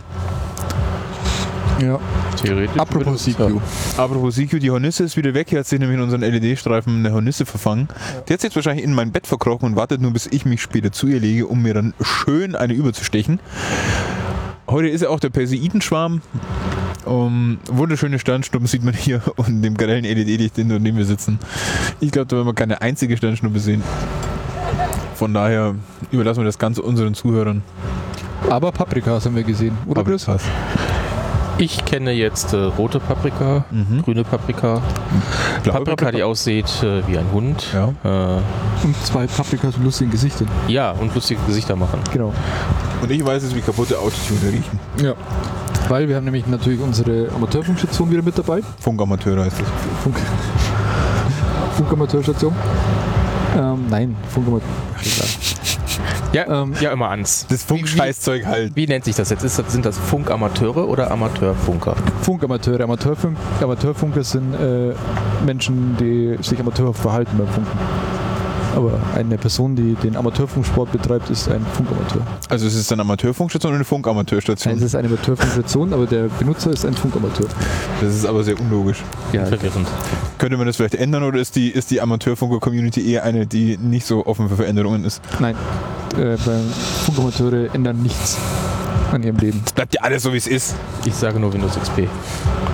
B: Ja.
A: Theoretisch.
B: Apropos C Q.
C: Apropos C Q, die Hornisse ist wieder weg. Hier hat sich nämlich in unseren L E D-Streifen eine Hornisse verfangen. Die hat sich jetzt wahrscheinlich in mein Bett verkrochen und wartet nur, bis ich mich später zu ihr lege, um mir dann schön eine überzustechen. Heute ist ja auch der Perseidenschwarm. Um, wunderschöne Sternschnuppen sieht man hier und dem grellen L E D-Licht, in dem wir sitzen. Ich glaube, da werden wir keine einzige Sternschnuppe sehen. Von daher überlassen wir das Ganze unseren Zuhörern.
B: Aber Paprikas haben wir gesehen, oder Chris?
C: Paprikas.
A: Ich kenne jetzt äh, rote Paprika,
C: Mhm.
A: grüne Paprika,
C: Blaue
A: Paprika, die aussieht äh, wie ein Hund.
C: Ja.
A: Äh,
B: Und zwei Paprikas mit lustigen Gesichtern.
A: ja, und lustige Gesichter machen.
B: Genau.
C: Und ich weiß jetzt, wie kaputte Autotune riechen.
B: Ja. Weil wir haben nämlich natürlich unsere Amateurfunkstation wieder mit dabei.
C: Funkamateure heißt das.
B: Funk Funkamateurstation. Ähm, nein, Funkamateur.
A: Ja,
B: Ähm,
A: ja, immer ans.
C: Das Funkscheißzeug halt.
A: Wie nennt sich das jetzt? Ist das, sind das Funkamateure oder Amateurfunker?
B: Funkamateure. Amateurfunk Amateurfunker sind äh, Menschen, die sich amateurhaft verhalten beim Funken. Aber eine Person, die den Amateurfunksport betreibt, ist ein Funkamateur.
C: Also es ist eine Amateurfunkstation und eine
B: Nein,
C: Funkamateurstation.
B: es ist eine Amateurfunkstation, aber der Benutzer ist ein Funkamateur.
C: Das ist aber sehr unlogisch.
A: Ja, verwirrend.
C: Könnte man das vielleicht ändern oder ist die, ist die Amateurfunker-Community eher eine, die nicht so offen für Veränderungen ist?
B: Nein, äh, beim Funkamateure ändern nichts an ihrem Leben.
C: Es bleibt ja alles so, wie es ist.
A: Ich sage nur Windows X P.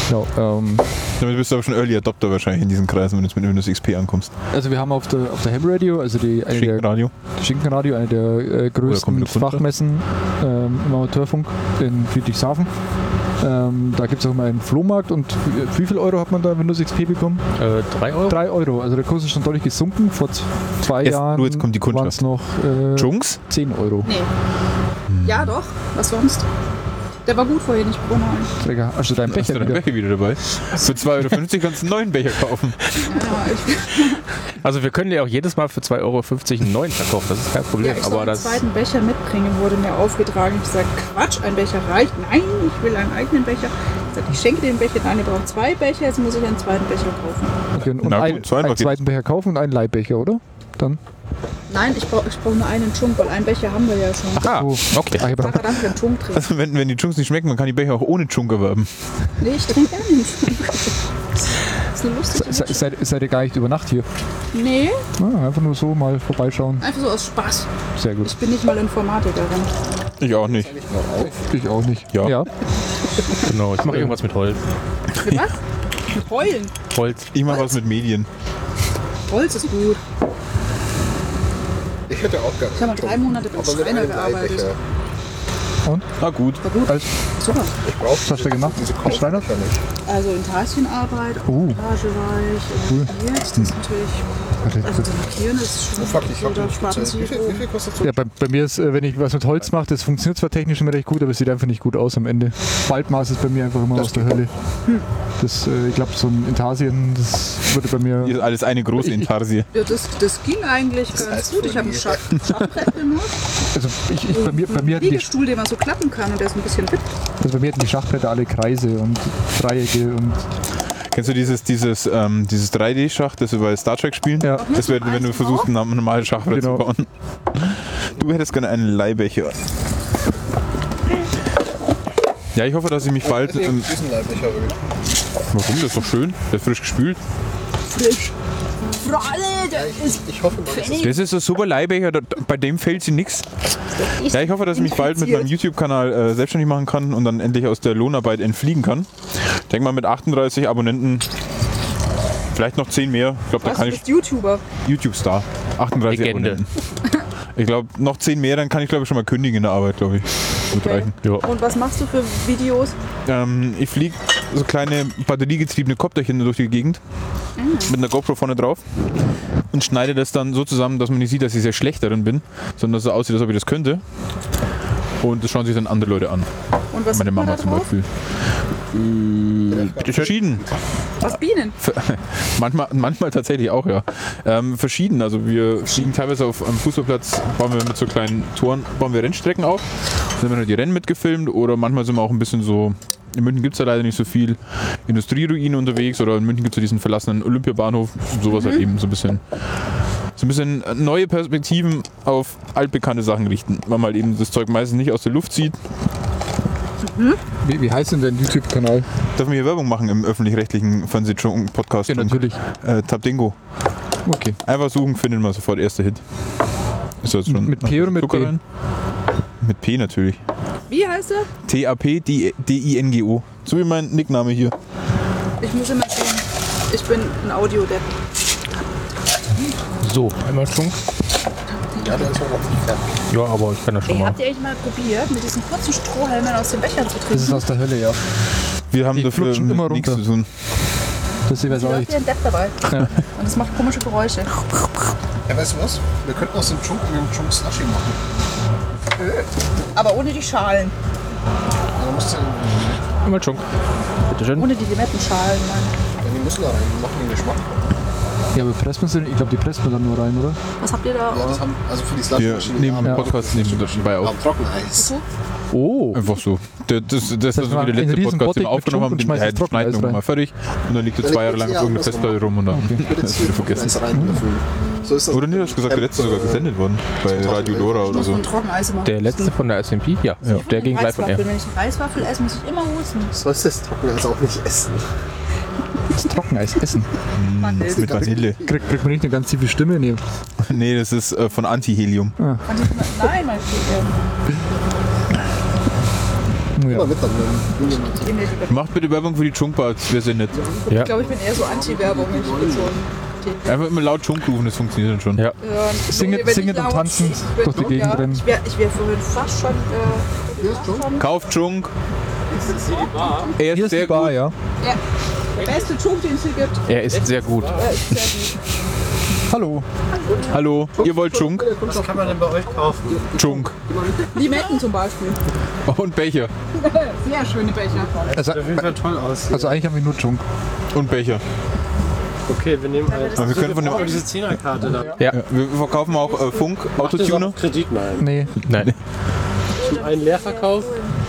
B: Genau, ähm,
C: Damit bist du aber schon Early Adopter wahrscheinlich in diesen Kreisen, wenn du jetzt mit Windows X P ankommst.
B: also wir haben auf der, auf der Ham Radio, also die, eine der,
C: Schinkenradio.
B: die Schinkenradio, eine der äh, größten
C: Oder Kunde.
B: Fachmessen ähm, im Amateurfunk in Friedrichshafen. Ähm, da gibt es auch mal einen Flohmarkt und wie viel Euro hat man da Windows X P bekommen?
A: Äh, drei Euro?
B: Drei Euro, also der Kurs ist schon deutlich gesunken. Vor z- zwei
C: Jetzt,
B: Jahren
C: nur jetzt kommt die
B: waren
C: Kundschaft.
B: es noch äh,
C: Jungs?
B: zehn Euro.
I: Nee. Ja, doch. Was sonst? Der war gut vorhin, ich brauche noch einen.
B: Träger, also dein
C: Hast
B: Becher
C: du deinen
B: wieder.
C: Becher wieder dabei? Für zwei Euro fünfzig kannst du einen neuen Becher kaufen.
I: Ja, ich,
A: Also wir können dir auch jedes Mal für zwei Euro fünfzig einen neuen verkaufen, das ist kein Problem.
I: ja, ich soll
A: aber
I: einen
A: das,
I: zweiten Becher mitbringen, wurde mir aufgetragen. Ich sage, Quatsch, ein Becher reicht. Nein, ich will einen eigenen Becher. Ich sage, ich schenke den Becher. Nein, ihr braucht zwei Becher, jetzt muss ich einen zweiten Becher kaufen.
B: Okay, und
C: Na
B: ein,
C: gut, zweimal
B: einen
C: geht's.
B: zweiten Becher kaufen und einen Leihbecher, oder? Dann.
I: Nein, ich brauche ich brauch nur einen Chunk, weil einen Becher haben wir ja schon.
A: ah,
B: Oh,
A: okay.
B: Ah, ich brauch-
I: Sag, danke, einen Chunk trinken.
C: Also wenn, wenn die Chunks nicht schmecken, man kann die Becher auch ohne Chunk erwerben.
I: Nee, ich trinke gerne einen Chunk. Das ist eine lustige
B: Se- Seid, seid ihr gar nicht über Nacht hier?
I: Nee,
B: Ah, einfach nur so mal vorbeischauen.
I: einfach so aus Spaß.
B: Sehr gut.
I: Ich bin nicht mal Informatikerin.
C: Ich auch nicht.
B: Ich auch nicht.
C: Ja.
B: ja.
A: Genau, ich mache irgendwas mit Holz.
I: Für was? Mit Heulen.
A: Holz.
C: Ich mache was mit Medien.
I: Holz ist gut.
J: Ich hätte auch gerne.
I: Ich habe mal drei Monate beim
J: Aber mit
I: Schreiner
J: einem
I: gearbeitet.
J: Leihbecher.
C: Na gut.
I: War gut.
B: Alles,
I: Super.
J: Ich brauche
B: was hast du gemacht?
J: diese
B: Als Schreiner?
J: Kaufbecher nicht.
I: Also Intarsienarbeit,
B: Oh.
I: Montage war ich,
B: Cool.
I: und jetzt, das ist natürlich,
B: Warte,
I: also das Lackieren ist schon
J: Oh fuck, ich hab
I: oder
J: nicht bezahlt. Wie viel, wie viel kostet so?
B: Ja, bei, bei mir ist, äh, wenn ich was mit Holz mache, das funktioniert zwar technisch immer recht gut, aber es sieht einfach nicht gut aus am Ende. Faltmaß ist bei mir einfach immer aus der Hölle. Das, äh, ich glaube, so ein Intarsien, das würde bei
C: Hier
B: mir.
C: ist alles eine große Intarsie.
I: Ja, das, das ging eigentlich ganz
J: heißt
I: gut. Ich habe ein Schach- Schachbrett benutzt.
B: Also ich, ich, bei mir, bei mir
I: Einen
B: hatten die,
I: Liegestuhl, den man so klappen kann und der ist ein bisschen wippt.
B: also bei mir hatten die Schachbretter alle Kreise und Dreiecke und
C: Kennst du dieses, dieses, ähm, dieses drei D-Schach, das wir bei Star Trek spielen?
B: ja.
C: Das wäre, wenn du versuchst, ein normales Schachbrett
B: Genau.
C: zu bauen. Du hättest gerne einen Leihbecher. Ja, ich hoffe, dass ich mich bald.
J: Ich hätte
C: Ähm,
J: diesen Leihbecher wirklich.
C: warum? Das ist doch schön. Der ist frisch gespült.
I: Frisch. Fralle, der ist
J: Ich hoffe mal, dass es
C: Das ist ein super Leihbecher, da- bei dem fällt sie nix. Ja, ich hoffe, dass ich mich bald mit meinem YouTube-Kanal äh, selbstständig machen kann und dann endlich aus der Lohnarbeit entfliegen kann. Ich denke mal mit achtunddreißig Abonnenten, vielleicht noch zehn mehr. Ich glaube, da
I: Was,
C: kann
I: du
C: ich
I: bist YouTuber.
C: YouTube-Star. achtunddreißig
A: Legende.
C: Abonnenten. Ich glaube, noch zehn mehr, dann kann ich glaube ich schon mal kündigen in der Arbeit, glaube ich. Wird
I: Okay.
C: reichen.
A: Ja.
I: Und was machst du für Videos?
C: Ähm, ich fliege so kleine batteriegetriebene Kopterchen durch die Gegend mit einer GoPro vorne drauf und schneide das dann so zusammen, dass man nicht sieht, dass ich sehr schlecht darin bin, sondern dass es so aussieht, als ob ich das könnte. Und das schauen sich dann andere Leute an.
I: Und was
C: Meine
I: sieht man
C: Mama
I: da
C: zum
I: drauf?
C: Beispiel. Äh, verschieden.
I: Was, Bienen?
C: Manchmal, manchmal tatsächlich auch, ja. Ähm, verschieden. Also wir fliegen teilweise auf einem Fußballplatz, bauen wir mit so kleinen Toren, bauen wir Rennstrecken auf. Dann werden die Rennen mitgefilmt oder manchmal sind wir auch ein bisschen so. In München gibt es ja leider nicht so viel Industrieruinen unterwegs oder in München gibt es ja diesen verlassenen Olympiabahnhof. Sowas halt eben so ein bisschen. So ein bisschen neue Perspektiven auf altbekannte Sachen richten, weil man halt eben das Zeug meistens nicht aus der Luft zieht.
B: Wie, wie heißt denn dein YouTube-Kanal?
C: Darf man hier Werbung machen im öffentlich-rechtlichen Fernseh-Podcast?
B: Ja, natürlich.
C: Äh, Tabdingo.
B: Okay.
C: Einfach suchen, findet man sofort erster Hit. Ist das schon
B: Mit P oder mit
C: Zucker
B: P?
C: rein? Mit P natürlich.
I: Wie heißt er?
C: T A P D I N G O. So wie mein Nickname hier.
I: Ich muss immer sehen. Ich bin ein Audiodepp.
A: So, einmal schon.
J: Ja, der ist auch noch nicht fertig.
A: Ja, aber ich kann das schon
I: Ey,
A: mal.
I: habt ihr eigentlich mal probiert, mit diesen kurzen Strohhalmen aus den Bechern zu
B: Das ist
I: trinken?
B: aus der Hölle, ja.
C: Wir haben
B: Die
C: dafür
B: flutschen immer
C: nichts zu
B: runter.
C: tun.
B: Das ist
I: Da
B: auch
I: ist
B: nicht.
I: hier ein Depp dabei.
B: Ja.
I: Und das macht komische Geräusche.
J: Ja, weißt du was? Wir könnten aus dem Chunk einen Chunk Slushy machen.
I: Aber ohne die Schalen.
J: Ja, dann musst du
A: Einmal schon. Bitte schön.
I: Ohne die Limettenschalen, Mann.
J: ja, die müssen da rein, die machen den Geschmack.
B: Ja, aber presst man sie? Ich glaube, die presst man dann nur rein, oder?
I: Was habt ihr da?
J: Ja, das haben, also für die
C: Wir
J: Slushy-Maschine.
C: nehmen
B: Ja.
C: einen Podcast nehmen wir dabei auf.
J: Haben Trockeneis.
A: Oh.
C: Einfach so. Das, das, das, das,
B: Das
C: ist so
B: war
C: wie der
B: ein
C: letzte
B: riesen
C: Podcast, den
B: Bottich
C: wir
B: mit
C: aufgenommen haben.
B: Schunk und
C: Den
B: schmeißt
C: äh,
B: das
C: schneiden wir
B: Trockeneis
C: mal fertig. Und dann liegt er
J: Ja,
C: zwei Jahre
J: ich
C: lang
J: würd's
C: auf
J: eher
C: irgendeiner
J: andersrum
C: Festplatte rum und dann
J: Ich würde jetzt hier
C: wieder vergessen.
J: Trockeneis reinlöffeln. So ist das.
C: Oder nee, du hast gesagt, der letzte sogar gesendet worden. Bei Radio Lora
I: Ich
C: oder
I: muss
C: so.
I: von Trockeneis machen.
A: Der letzte von der S M P? Ja, ja. Der ging gleich von
I: Reiswaffel.
A: R.
I: Wenn ich eine Reiswaffel esse, muss ich immer husten.
J: Sollst das Trockeneis auch nicht essen.
B: Das Trockeneis essen.
I: Vanille.
C: Mit Vanille.
B: Kriegt, kriegt man nicht eine ganz tiefe Stimme? Nee.
C: Nee, das ist äh, von Antihelium.
I: Nein, mein Kind.
B: Ja.
C: Macht bitte Werbung für die Chunkbar, das wäre sehr nett.
A: Ja.
I: Ich glaube, ich bin eher so Anti-Werbung. Ich bin so ein
C: Einfach immer laut Chunk rufen, das funktioniert dann schon.
A: Ja.
I: Ja,
B: Singend,
I: wenn
B: singend
I: ich
B: und
I: laut-
B: tanzend
I: ich bin
B: durch die
I: dumm,
B: Gegend
I: ja.
B: rennen.
I: Ich wäre ich wär vorhin fast schon. Äh, fast schon
C: Kauft Chunk. Er
B: Hier
C: ist
B: ist die
C: sehr
B: Bar,
C: gut.
B: ja.
I: ja, der beste Chunk, den es hier gibt.
A: Er ist sehr gut.
I: Er ist sehr gut.
B: Hallo.
C: Hallo, ihr wollt Chunk?
F: Was kann man denn bei euch kaufen?
C: Chunk.
I: Limetten zum Beispiel.
C: Und Becher.
I: Sehr schöne Becher.
B: Also,
F: Sieht auf jeden Fall toll aus.
B: also eigentlich haben wir nur Junk.
C: Und Becher.
F: Okay, wir nehmen halt.
C: Aber wir können von dem,
F: Oh, diese Zehnerkarte da.
C: ja, wir verkaufen auch äh, Funk,
F: Macht das
C: Autotuner.
F: auf Kredit? Nein.
B: Nee,
A: Nein.
F: Ein Leerverkauf?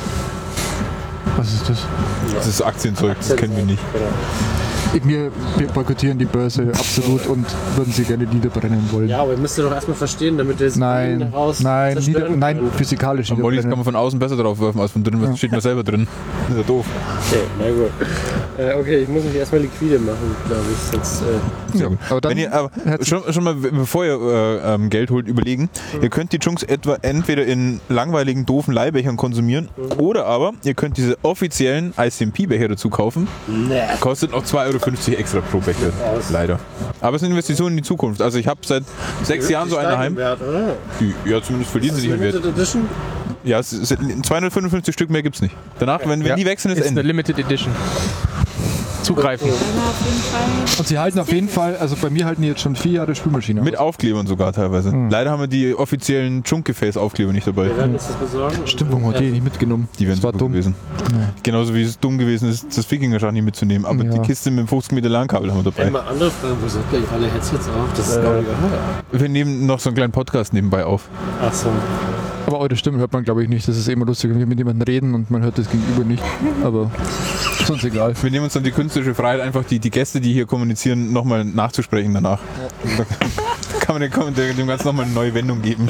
B: was ist das?
C: Das ist Aktienzeug, das kennen wir nicht.
B: Wir, wir boykottieren die Börse absolut und würden sie gerne niederbrennen wollen.
F: Ja, aber ihr müsst ihr doch erstmal verstehen, damit wir es
B: Nein,
F: raus
B: nein, nieder,
F: zerstören
B: nein,
F: können.
B: physikalisch
C: Am Mollis kann man
B: niederbrennen.
C: von außen besser drauf werfen als von drinnen, was steht man selber drin. Das ist ja doof.
F: Okay, na gut. Äh, okay, ich muss mich erstmal liquide machen, glaube ich. Sonst, äh,
C: Sehr gut.
B: Aber dann,
C: Wenn ihr, aber schon, schon mal, bevor ihr äh, ähm, Geld holt, überlegen, ihr könnt die Chunks etwa entweder in langweiligen, doofen Leihbechern konsumieren oder aber ihr könnt diese offiziellen I C M P-Becher dazu kaufen.
F: nee.
C: Kostet noch zwei Euro fünfzig extra pro Becher. Leider. Aber es ist eine Investition in die Zukunft. Also ich habe seit sechs Jahren so eine daheim.
F: Wert, oder?
C: Die, ja, zumindest verlieren sie nicht mehr
F: Limited
C: Wert.
F: Edition?
C: Ja, es ist, zweihundertfünfundfünfzig Stück mehr gibt's nicht. Danach, wenn, wenn
A: Ja.
C: die wechseln, ist
A: Ist eine
C: Ende.
A: Limited Edition. Zugreifen.
B: und sie halten auf jeden Fall, also bei mir halten die jetzt schon vier Jahre Spülmaschine
C: Mit
B: aus.
C: Aufklebern sogar teilweise. Leider haben wir die offiziellen Chunk-Gefäß-Aufkleber nicht dabei.
F: Wir werden uns das besorgen.
B: Stimmt, warum hat die nicht mitgenommen?
C: Die wären
B: Das war
C: super
B: dumm.
C: gewesen. Genauso wie es dumm gewesen ist, das Wikinger-Schach nicht mitzunehmen. Aber
B: Ja.
C: die Kiste mit dem fünfzig Meter LAN-Kabel haben wir dabei.
F: Mal andere Fragen, wo sind gleich alle Headsets auf? Das ist glaube ich.
C: Wir nehmen noch so einen kleinen Podcast nebenbei auf.
F: Ach so.
B: Aber eure Stimme hört man, glaube ich, nicht. Das ist immer lustig, wenn wir mit jemandem reden und man hört das Gegenüber nicht. Aber ist uns egal.
C: Wir nehmen uns dann die künstlerische Freiheit, einfach die, die Gäste, die hier kommunizieren, nochmal nachzusprechen danach. Da kann man dem, dem dem Ganzen nochmal eine neue Wendung geben.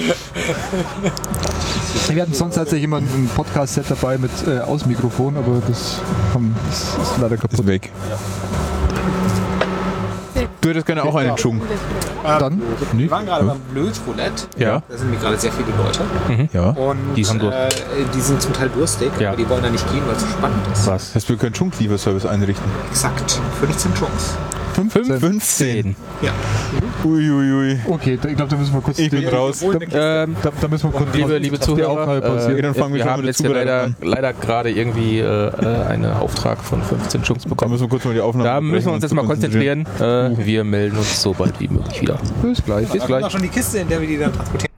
B: Wir hatten sonst tatsächlich immer ein Podcast-Set dabei mit äh, Außenmikrofon, aber das, haben, das ist leider kaputt.
C: Ist weg. Du hättest gerne auch einen Chung.
B: Dann?
F: Wir waren gerade beim Blöd Roulette.
C: Ja.
F: Da sind nämlich gerade sehr viele Leute.
C: Ja.
F: Und
A: Die haben Durst.
F: äh, die sind zum Teil durstig,
A: Ja.
F: aber die wollen da nicht gehen, weil es so spannend ist.
A: Was?
C: Das heißt, wir können Chung-Lieferservice einrichten.
F: Exakt. fünfzehn Chunks.
B: fünfzehn.
C: fünfzehn.
F: Ja.
C: Uiuiui.
B: Okay, da- ich glaube, da müssen wir kurz
C: Ich bin
B: die,
C: raus.
A: Ähm,
B: da, da müssen wir kurz
A: liebe, liebe
B: die
A: Zuhörer,
B: Aufnahme pausieren.
A: äh,
C: Dann fangen wir
A: wir
C: schon
A: haben
C: mit der
A: jetzt hier leider,
C: Zubereitung
A: leider gerade irgendwie äh, äh, einen Auftrag von fünfzehn Chunks
C: Da
A: bekommen.
C: müssen wir kurz mal die Aufnahme
A: Da müssen wir uns jetzt mal
C: konzentrieren.
A: konzentrieren. Äh, wir melden uns so bald wie möglich wieder.
B: Bis gleich.
A: Bis gleich.
F: schon die Kiste, in der wir die dann transportieren.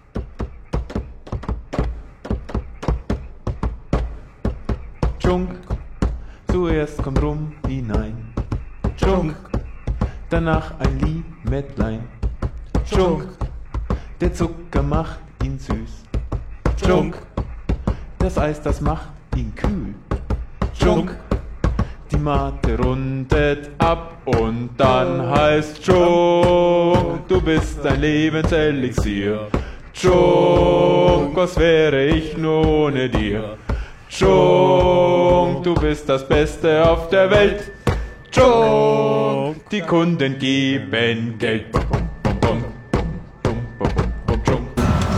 H: Chunk, zuerst kommt Rum hinein. Chunk, danach ein Limettlein. Chunk, der Zucker macht ihn süß. Chunk, das Eis, das macht ihn kühl. Chunk, die Mate rundet ab und dann heißt Chunk, du bist ein Lebenselixier. Chunk, was wäre ich nur ohne dir? Chunk, du bist das Beste auf der Welt. Chunk, die Kunden geben Geld. Bum, bum, bum, bum, bum, bum, bum, Chunk.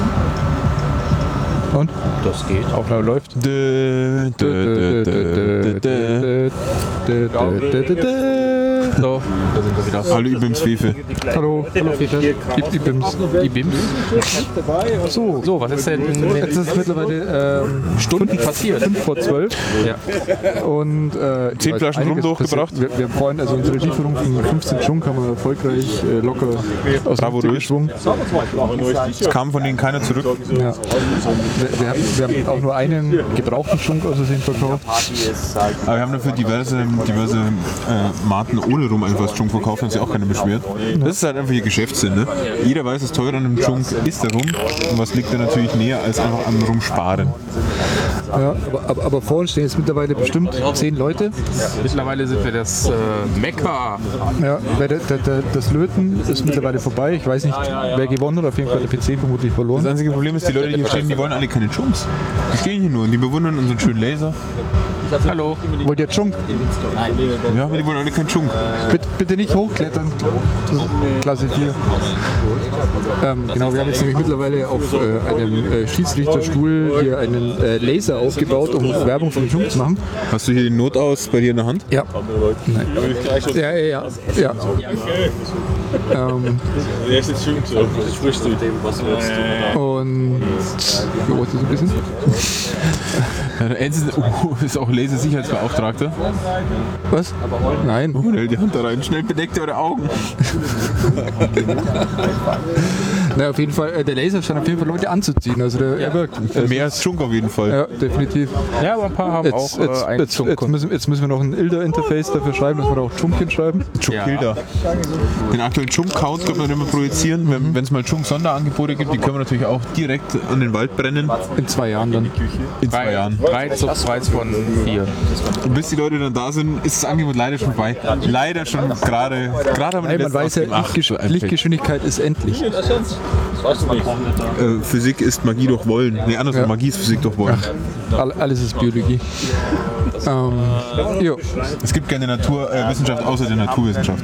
B: Und?
A: Das geht.
B: Aufnahme läuft.
C: Dö, dö, dö, dö, dö, dö.
A: So, da sind wir wieder.
C: Alle üben im Zwiebel.
B: Hallo. Hallo, Fiete. Die Bims.
A: Die Bims.
B: So,
A: So, was ist denn
B: jetzt ist mittlerweile ähm,
A: Stunden passiert?
B: fünf vor zwölf.
A: Ja.
B: Und äh,
C: Zehn
B: ja,
C: Flaschen
B: einiges
C: Rum durchgebracht.
B: passiert. Wir, wir freuen, also unsere Lieferung von fünfzehn Chunk haben wir erfolgreich äh, locker aus dem
C: Bravo,
B: Hut
C: Rösch.
B: geschwungen.
C: Es kam von denen keiner zurück.
B: Ja. Wir, wir, haben, wir haben auch nur einen gebrauchten Chunk aus Versehen verkauft.
C: Aber wir haben dafür diverse, diverse äh, Marken ohne Rum einfach als Chunk verkauft, hat sich auch keiner beschwert. Das ist halt einfach ihr Geschäftssinn. Ne? Jeder weiß, das Teure an einem Chunk ist der Rum. Und was liegt da natürlich näher, als einfach am Rum sparen.
B: Ja, aber, aber, aber vor uns stehen jetzt mittlerweile bestimmt zehn Leute.
A: Mittlerweile sind wir das äh, Mekka.
B: Ja, weil der, der, der, das Löten ist mittlerweile vorbei. Ich weiß nicht, wer gewonnen hat. Auf jeden Fall der P C vermutlich
C: Das
B: verloren.
C: einzige Problem ist, die Leute, die hier stehen, die wollen alle keine Chunks. Die stehen hier nur und die bewundern unseren schönen Laser.
A: Hallo.
B: Wollt ihr Chunk?
C: Ja, aber die wollen alle keinen Chunk.
B: Bitte, bitte nicht hochklettern. Klasse vier. Ähm, genau, wir haben jetzt nämlich mittlerweile auf äh, einem äh, Schiedsrichterstuhl hier einen äh, Laser aufgebaut, um Werbung für den Schunk zu machen.
C: Hast du hier den Notaus bei dir in der Hand?
B: Ja. Nein. Ja, ja, ja. ja. Ähm,
G: Der ist jetzt schön so. Ich wüsste mit dem, was wir jetzt tun.
B: und wie groß ist das ein bisschen?
C: Enz ist, oh, ist auch Lasersicherheitsbeauftragter.
B: Was? Nein.
C: Oh, hält die Hand da rein. Schnell bedeckt eure Augen.
B: Na, auf jeden Fall, äh, der Laser scheint auf jeden Fall Leute anzuziehen. Also der, er wirkt.
C: Mehr als Schunk auf jeden Fall.
B: Ja, definitiv.
A: Ja, aber ein paar haben
B: Jetzt,
A: auch
B: jetzt,
A: äh, ein
B: jetzt, jetzt, müssen, jetzt müssen wir noch ein I L D A-Interface dafür schreiben, dass wir da auch Chunk hinschreiben.
C: Chunk-Hilda. Den aktuellen Chunk-Count können wir immer projizieren. Wenn es mal Chunk-Sonderangebote gibt, die können wir natürlich auch direkt an den Wald brennen.
B: In zwei Jahren dann.
C: In zwei Jahren.
A: drei Subsprites von vier.
C: Und bis die Leute dann da sind, ist das Angebot leider schon vorbei. Leider schon gerade. Gerade haben wir
B: Nein,
C: die
B: man weiß ja,
C: letzten acht
B: Lichtgesch
C: einfällt.
B: Lichtgeschwindigkeit ist endlich.
C: Äh, Physik ist Magie durch Wollen. Nee, andersrum,
B: Ja.
C: Magie ist Physik durch Wollen.
B: All, alles ist Biologie. Ähm, jo.
C: Es gibt keine Naturwissenschaft außer der Naturwissenschaft.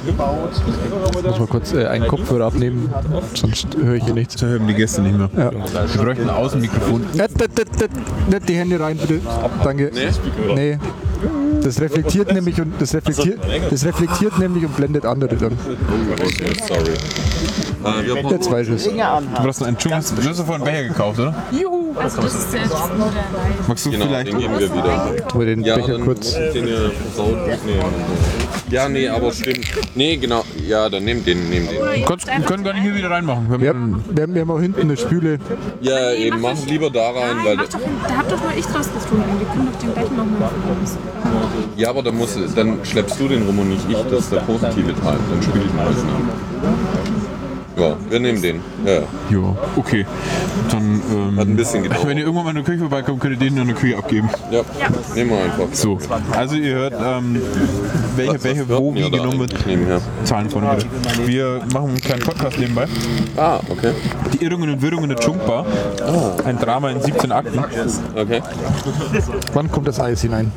B: Ich muss mal kurz äh, einen Kopfhörer abnehmen, sonst höre ich hier nichts.
C: Da hören die Gäste nicht mehr.
B: Ja.
C: Wir bräuchten ein Außenmikrofon.
B: Äh, d- d- d- Nicht die Hände rein, bitte. Danke. Nee. Das reflektiert nämlich und das reflektiert, das reflektiert nämlich und blendet andere dann.
G: Sorry. Äh, wir brauchen
B: Jetzt weiß ich es.
C: Du brauchst noch einen Chunk. Du hast doch vorhin einen Becher gekauft, oder?
I: Juhu! Also das ist jetzt nur der Live.
C: Magst du
G: genau,
C: vielleicht?
G: den geben wir wieder.
B: Tun wir den
G: Ja,
B: Becher
G: dann
B: kurz.
G: den ihr versaut mitnehmen. Ja, nee, aber stimmt. Nee, genau. Ja, dann nehmt den, nehmt den.
C: Gott, wir können gar nicht hier wieder reinmachen. Wir
B: Wir
C: haben,
B: haben, wir haben, wir haben auch hinten eine Spüle.
G: Ja, eben, macht lieber da rein, weil.
I: Mach doch, da habt doch nur ich draus getrunken. Wir können doch den gleich nochmal von uns.
G: Ja, aber dann, musst, dann schleppst du den rum und nicht ich. Das ist der positive Teil. Dann spiele ich mal nach. Ja, wir nehmen den. Ja, ja.
C: ja, okay. Dann, ähm,
G: Hat ein bisschen gedauert.
C: wenn ihr irgendwann mal in der Küche vorbeikommt, könnt ihr den in der Küche abgeben.
G: Ja, nehmen wir einfach.
C: So, also ihr hört, ähm, welcher Becher wo wie genommen wird.
G: Ich nehme her.
C: Zahlen vorne bitte. Wir machen einen kleinen Podcast nebenbei.
G: Ah, okay.
C: Die Irrungen und Wirrungen der Chunkbar. Ein Drama in siebzehn Akten.
G: Okay.
B: Wann kommt das Eis hinein?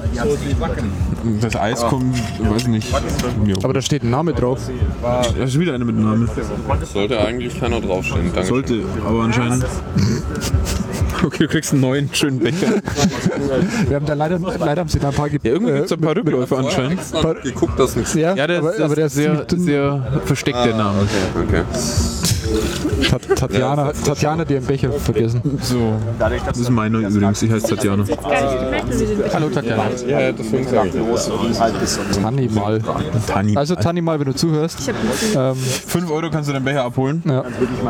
C: Das Eis kommt, weiß nicht. Ja.
B: Aber da steht ein Name drauf.
C: Da ist wieder eine mit Namen.
G: Sollte eigentlich keiner draufstehen. Danke.
C: Sollte, aber anscheinend. Okay, du kriegst einen neuen schönen Becher.
B: Wir haben da leider, leider haben sie da ein paar ge-
C: Ja, irgendwie gibt es
B: äh,
C: ein paar Rückläufe anscheinend.
G: Extra geguckt, dass nichts.
B: Ja,
C: Ja, der
B: aber,
C: ist,
B: aber der ist
C: sehr,
B: ziemlich dünn.
C: sehr versteckt, der Name.
G: Okay.
B: Tat- Tatjana, Tatjana hat ihren Becher vergessen.
C: So, das ist meine übrigens, ich heiße Tatjana.
A: Hallo Tatjana.
G: Ja, deswegen sage ich das.
B: Tannimal.
C: Tani.
B: Also Tannimal, wenn du zuhörst. Ähm,
C: fünf Euro kannst du deinen Becher abholen.
B: ja.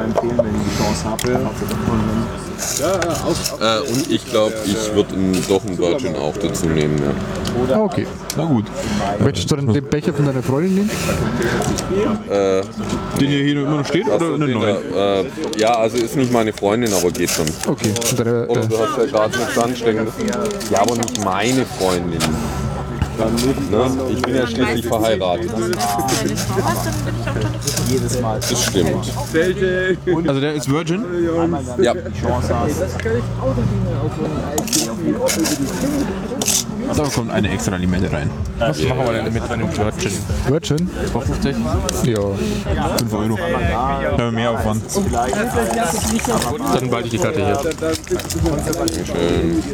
G: Äh, und ich glaube, ich würde doch einen Virgin auch dazu nehmen. Ja.
B: Ah, okay.
C: Na gut.
B: Möchtest du dann den Becher von deiner Freundin nehmen?
C: Den hier, hier immer noch steht oder
G: Also
C: einen
G: den,
C: neuen?
G: äh, ja, also ist nicht meine Freundin, aber geht schon.
B: Okay. Und deine,
G: Oder
B: äh,
G: du hast ja gerade nichts Ansteckendes. Ja, aber nicht meine Freundin. Ne? Ich bin ja schließlich verheiratet.
D: Jedes Mal.
G: Das stimmt.
C: Also der ist Virgin?
G: Ja.
C: Da kommt eine extra Limette rein.
A: Was machen wir denn mit einem Virgin?
B: Virgin?
A: fünfzig?
B: Ja.
C: fünf Euro. Da haben wir mehr Aufwand.
A: Dann behalte ich die Karte hier.
G: Schön.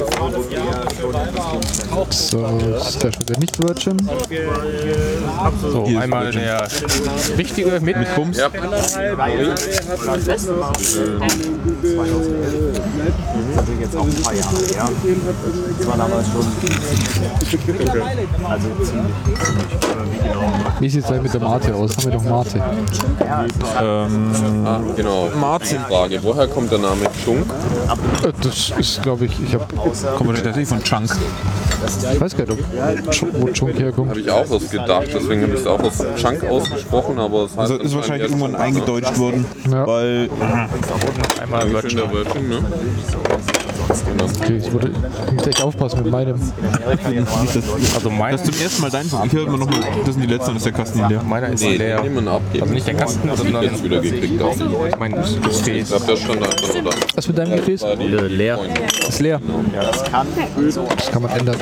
B: So, ist der schon der nicht Virgin?
A: So,
C: Hier ist
A: einmal
C: Virgin.
A: der richtige mit, mit Bums.
G: Ja.
D: Jetzt auch ein paar Jahre her. Das war damals schon. Also ziemlich.
B: Wie sieht es denn mit der Mate aus? Haben wir doch Mate.
G: Ah, genau. Frage. Woher kommt der Name Chunk?
B: Äh, Das ist, glaube ich, ich habe.
C: Kommt wir tatsächlich von Chunk.
B: Ich weiß gar nicht, ob Ch- wo Chunk herkommt.
G: Habe ich auch was gedacht, deswegen habe ich es auch als Chunk ausgesprochen, aber es heißt
C: Also ist wahrscheinlich irgendwann eingedeutscht worden,
B: Ja.
C: weil
A: Einmal
G: Virgin
A: Virgin.
G: der Virgin, ne?
B: Okay, ich wurde, ich muss echt aufpassen mit meinem.
A: Also mein,
C: Das ist zum ersten Mal dein. Ich höre immer noch mal, das sind die letzten, das ist der Kasten hier leer.
A: meiner ist
G: Nee,
A: leer.
G: den nehmen wir abgeben.
A: Also nicht der Kasten, sondern
G: jetzt wieder gekriegt auch.
A: ich meine das Gefäß.
G: Ich glaube, der stand einfach nur da.
B: Was mit deinem Gefäß?
G: War die
A: Leer.
B: Ist leer. Das kann man ändern.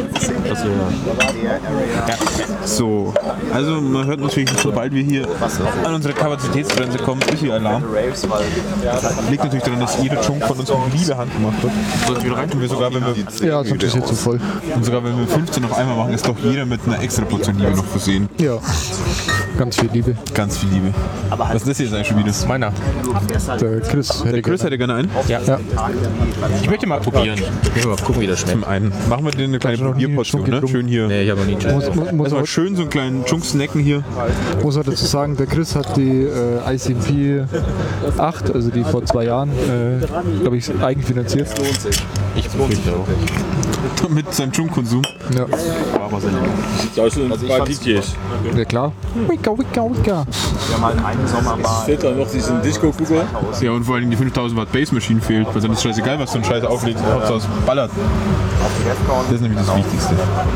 C: So, also man hört natürlich, sobald wir hier an unsere Kapazitätsgrenze kommen, ist hier Alarm. Liegt natürlich daran, dass jeder Chunk von uns mit Liebe handgemacht wird. Und wir sogar, wenn wir,
B: Ja, sonst ist jetzt zu voll.
C: und sogar wenn wir fünfzehn auf einmal machen, ist doch jeder mit einer extra Portion Liebe noch versehen.
B: Ja. Ganz viel Liebe.
C: Ganz viel Liebe. Was ist das jetzt eigentlich schon wieder?
A: Meiner.
B: Der Chris hätte
C: Der Chris hätte gerne einen.
A: Ja.
B: Ja.
A: Ich möchte mal probieren. Ich will mal gucken, wie das schmeckt.
C: Zum einen. Machen wir dir eine kleine
B: Hast du noch nie
C: Probierportion,
B: Chunk
C: ne?
B: getrunken?
C: Schön hier.
A: Nee, ich habe noch nie einen
B: Muss, muss, muss,
C: Erstmal
B: auch,
C: schön so einen kleinen Chunk snacken hier.
B: muss auch dazu sagen, der Chris hat die äh, I C P acht, also die vor zwei Jahren, äh, glaube ich, eigenfinanziert.
A: Ich befürchte auch.
C: Mit seinem Chunk-Konsum.
B: Ja.
J: Das sind zwei D Js.
B: Ja klar. Wicka, wicka, wicka.
J: Es fehlt dann noch diesen Disco-Kugel.
C: Ja, und vor allem die fünftausend Watt Bass-Maschine fehlt, weil dann ist scheißegal, was du einen Scheiß auflegst, Hauptsache es ballert. Das ist nämlich das Wichtigste.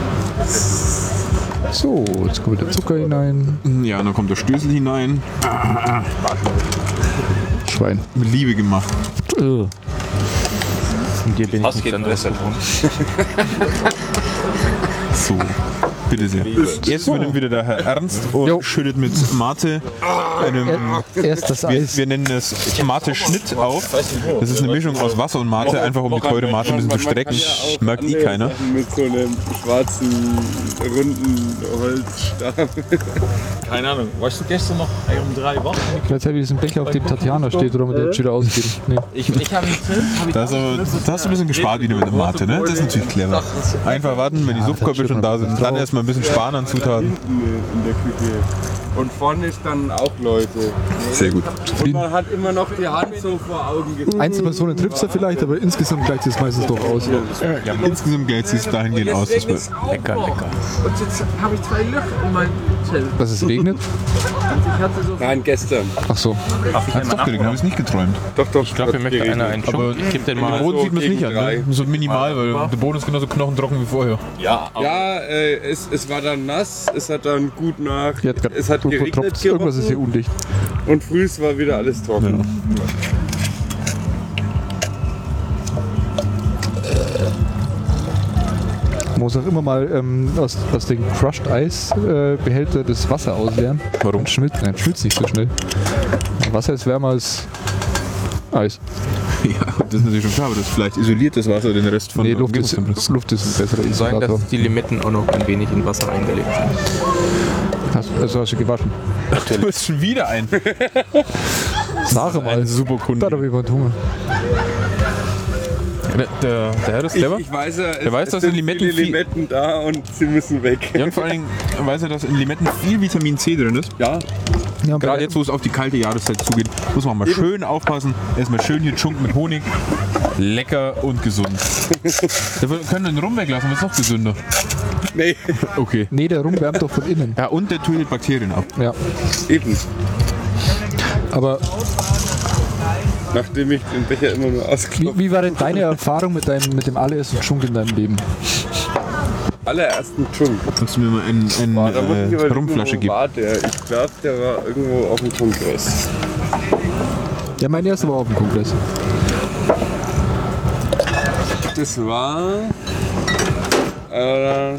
B: So, jetzt kommt der Zucker hinein.
C: Ja, und dann kommt der Stößel hinein.
B: Schwein.
C: Mit Liebe gemacht.
B: Äh.
A: Mit dir bin ich nicht dann besser.
C: So, bitte sehr. Jetzt wird wieder der Herr Ernst und
B: Jo.
C: schüttet mit Mate einem,
B: Erst das
C: wir,
B: Eis.
C: wir nennen es Mate-Schnitt auf. Das ist eine Mischung aus Wasser und Mate, einfach um die teure Mate ein bisschen zu strecken. Merkt eh keiner.
J: Mit so einem schwarzen, runden Holzstab.
K: Keine Ahnung. Warst du gestern noch um drei wach?
B: Jetzt habe ich diesen Becher, auf dem Tatjana steht, oder mit der jetzt wieder ausgeben. Nee.
K: Ich, ich habe einen Film. Hab ich
C: Da, ist aber, da hast du ein bisschen gespart wieder mit dem Mate, ne? Das ist natürlich clever. Einfach warten, wenn die Suffkörper schon da sind, dann erstmal ein bisschen sparen an Zutaten.
J: In der Küche. Und vorne standen auch Leute.
C: Sehr gut.
J: Und man hat immer noch die Hand so vor Augen geführt.
B: Einzelpersonen trifft es ja vielleicht, aber insgesamt gleicht es meistens doch aus.
C: Ja, insgesamt gleicht es dahingehend aus, dass wir
A: Lecker, lecker.
K: Und jetzt habe ich zwei Löcher in meinem Zelt.
B: Dass es regnet?
K: Ich hatte so
J: Nein, gestern.
B: Ach so.
C: Hat's doch geregnet, habe ich nicht geträumt.
J: Doch, doch.
A: Ich glaube, mir möchte einer einen
C: Aber
A: Schub. Ich gebe den
C: Am
A: mal.
C: Boden sieht man es
J: gegen
C: nicht an,
J: drei.
C: ne? So minimal, weil der Boden ist genauso knochentrocken wie vorher.
K: Ja,
J: Ja, äh, es, es war dann nass, es hat dann gut nach.
B: Hier hat grad
J: Es hat
B: gut
J: geregnet
B: vertropft. Irgendwas ist hier
J: gerochen
B: undicht.
J: und früh war wieder alles trocken.
B: Man muss auch immer mal ähm, aus, aus dem Crushed Eis äh, Behälter das Wasser ausleeren.
C: Warum?
B: Und schmilzt, nein, schmilzt nicht so schnell. Wasser ist wärmer als Eis.
C: Ja, das ist natürlich schon klar, aber das vielleicht isoliert das Wasser den Rest von
B: Nee,
C: der
B: Luft ist,
C: Umgebungstemperatur.
B: Luft ist ein besserer
A: Sein,
B: Isolator.
A: dass die Limetten auch noch ein wenig in Wasser eingelegt sind.
B: Hast, also hast du gewaschen.
C: Du bist schon wieder ein.
B: Nachher mal.
C: Ein super Kunde.
B: Da habe ich mal Hunger.
C: Der, der, der Herr ist clever.
J: Ich, ich weiß ja, es,
C: Der weiß,
J: es
C: dass
J: sind
C: in Limetten
J: viele
C: viel-
J: Limetten da und sie müssen weg.
C: Ja, und vor allen Dingen weiß er, dass in Limetten viel Vitamin C drin ist.
J: Ja,
B: Ja,
C: Gerade jetzt, wo es auf die kalte Jahreszeit zugeht, muss man mal schön aufpassen. Erstmal schön hier Chunk mit Honig. Lecker und gesund. Wir können den Rum weglassen, das ist noch gesünder.
J: nee,
C: Okay.
B: Nee, der Rum wärmt doch von innen.
C: Ja, und der tötet Bakterien ab.
B: Ja.
J: eben.
B: Aber
J: Nachdem ich den Becher immer nur
B: wie,
J: ausklopfe.
B: wie war denn deine Erfahrung mit, deinem, mit dem allerersten Chunk in deinem Leben?
J: Allerersten Chunk.
C: Kannst du mir mal eine ein,
J: Boah, da muss ich
C: äh,
J: aber
C: Rumflasche
J: wissen, wo
C: geben?
J: war der? Ich glaube, der war irgendwo auf dem Kongress.
B: Ja, mein erster war auf dem Kongress.
J: Das war. Äh,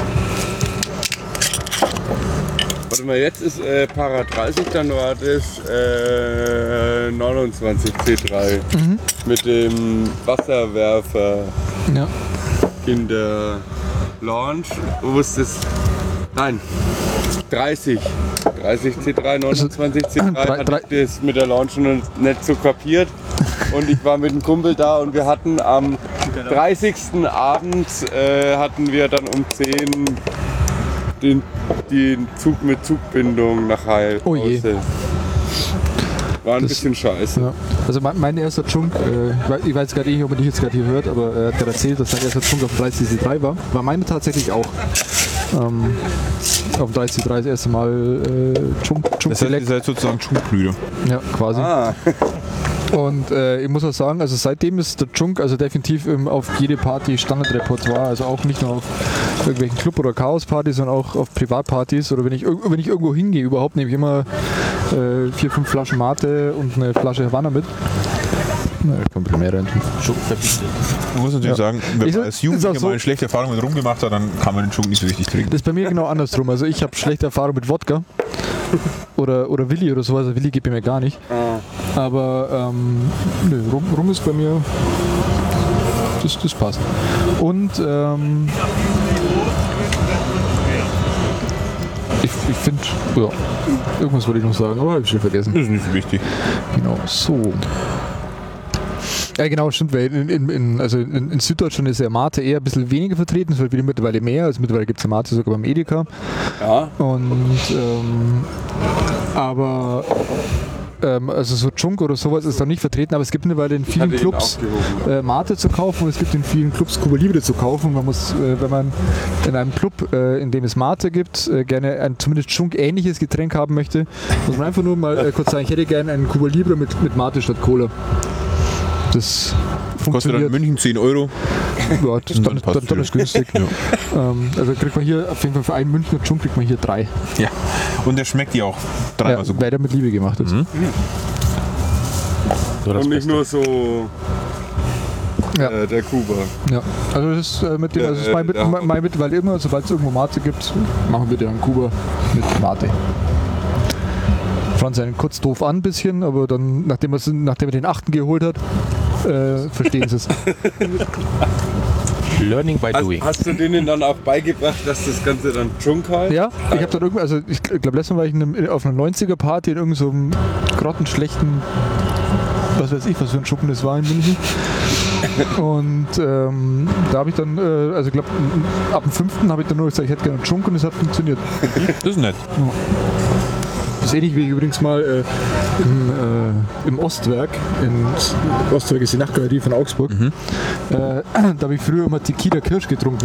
J: warte mal, jetzt ist äh, Para dreißig, dann war das äh, neunundzwanzig C drei.
B: Mhm.
J: Mit dem Wasserwerfer
B: Ja.
J: in der Launch. Wo ist das? Nein, dreißig. dreißig C drei, neunundzwanzig C drei
B: drei-
J: hatte ich das mit der Launch schon nicht so kapiert. Und ich war mit einem Kumpel da und wir hatten am dreißigsten Abend äh, hatten wir dann um zehn den, den Zug mit Zugbindung nach Heil.
B: Oh je.
J: Hause. War ein
B: Das-
J: bisschen scheiße.
B: Ja. Also mein, mein erster Chunk, äh, ich weiß- ich weiß gerade nicht, ob man dich jetzt gerade hier hört, aber er hat gerade erzählt, dass sein erster Chunk auf dem dreißig C drei war. War meine tatsächlich auch. Ähm, auf dem dreißig C drei das erste Mal äh, Chunk, Chunk
C: Das heißt, ihr
B: Select.
C: seid sozusagen Chunkbrüder.
B: Ja, quasi.
J: Ah,
B: Und äh, ich muss auch sagen, also seitdem ist der Junk also definitiv ähm, auf jede Party Standardrepertoire, also auch nicht nur auf irgendwelchen Club- oder Chaos-Partys, sondern auch auf Privatpartys oder wenn ich, irg- wenn ich irgendwo hingehe, überhaupt nehme ich immer äh, vier, fünf Flaschen Mate und eine Flasche Havanna mit. Na, ich kann ein bisschen mehr rein.
C: Man muss natürlich
B: Ja.
C: sagen, wenn
B: Ich-
C: man als
B: ist
C: Jugendlicher
B: auch so-
C: mal eine schlechte Erfahrung mit Rum gemacht hat, dann kann man den Junk nicht so richtig trinken.
B: Das ist bei mir genau andersrum. Also ich habe schlechte Erfahrungen mit Wodka oder, oder Willi oder sowas. Also Willi gibt mir gar nicht. Aber ähm, nö, Rum, Rum ist bei mir, das, das passt. Und ähm, ich, ich finde, ja, irgendwas wollte ich noch sagen, aber habe ich schon vergessen.
C: Das ist nicht so wichtig.
B: Genau, so. Ja, genau, stimmt, weil in, in, in, also in, in Süddeutschland ist ja Mate eher ein bisschen weniger vertreten, es wird wieder mittlerweile mehr, also mittlerweile gibt es ja Mate sogar beim Edeka.
J: Ja.
B: Und, ähm, aber, ähm, also so Junk oder sowas ist da nicht vertreten, aber es gibt mittlerweile in vielen
J: Hatte ihn
B: Clubs
J: aufgehoben.
B: äh, Mate zu kaufen und es gibt in vielen Clubs Cuba Libre zu kaufen. Man muss, äh, wenn man in einem Club, äh, in dem es Mate gibt, äh, gerne ein zumindest Junk-ähnliches Getränk haben möchte, muss man einfach nur mal äh, kurz sagen, ich hätte gerne einen Cuba Libre mit, mit Mate statt Cola. Das
C: Kostet dann
B: funktioniert.
C: in München zehn Euro.
B: Ja, das,
C: Und
B: dann,
C: dann passt
B: dann, dann ist günstig. ähm, also kriegt man hier auf jeden Fall für einen Münchner Junk kriegt man hier drei.
C: Ja. Und der schmeckt dir auch dreimal
B: Ja,
C: so gut.
B: weil der mit Liebe gemacht ist.
C: Mhm.
A: So das
J: Und nicht
A: Beste.
J: nur so
B: Ja.
J: äh, der Kuba.
B: Ja, also das ist äh, mit dem,
J: Ja,
B: also das ist
J: äh,
B: mein, mit,
J: ja.
B: mein, mein mittlerweile immer, sobald es irgendwo Mate gibt, machen wir dann Kuba mit Mate. Franz einen kurz doof an ein bisschen, aber dann, nachdem, er's- nachdem er den achten geholt hat, äh, verstehen sie es.
A: Learning by
J: Hast,
A: doing.
J: hast du denen dann auch beigebracht, dass das Ganze dann Junk heißt?
B: Ja, ich habe dann irgendwie, also ich glaube, letztes Mal war ich in einem, auf einer neunziger-Party in irgendeinem so grottenschlechten, was weiß ich, was für ein Schuppen das war in München. Und ähm, da habe ich dann, äh, also ich glaube, ab dem fünften habe ich dann nur gesagt, ich hätte gerne einen Junk und es hat funktioniert.
C: Das ist nett.
B: Das ist ähnlich wie ich übrigens mal äh, im, äh, im Ostwerk, in Ostwerk ist die Nachtgalerie von Augsburg,
C: Mhm.
B: äh, da habe ich früher immer Tequila Kirsch getrunken.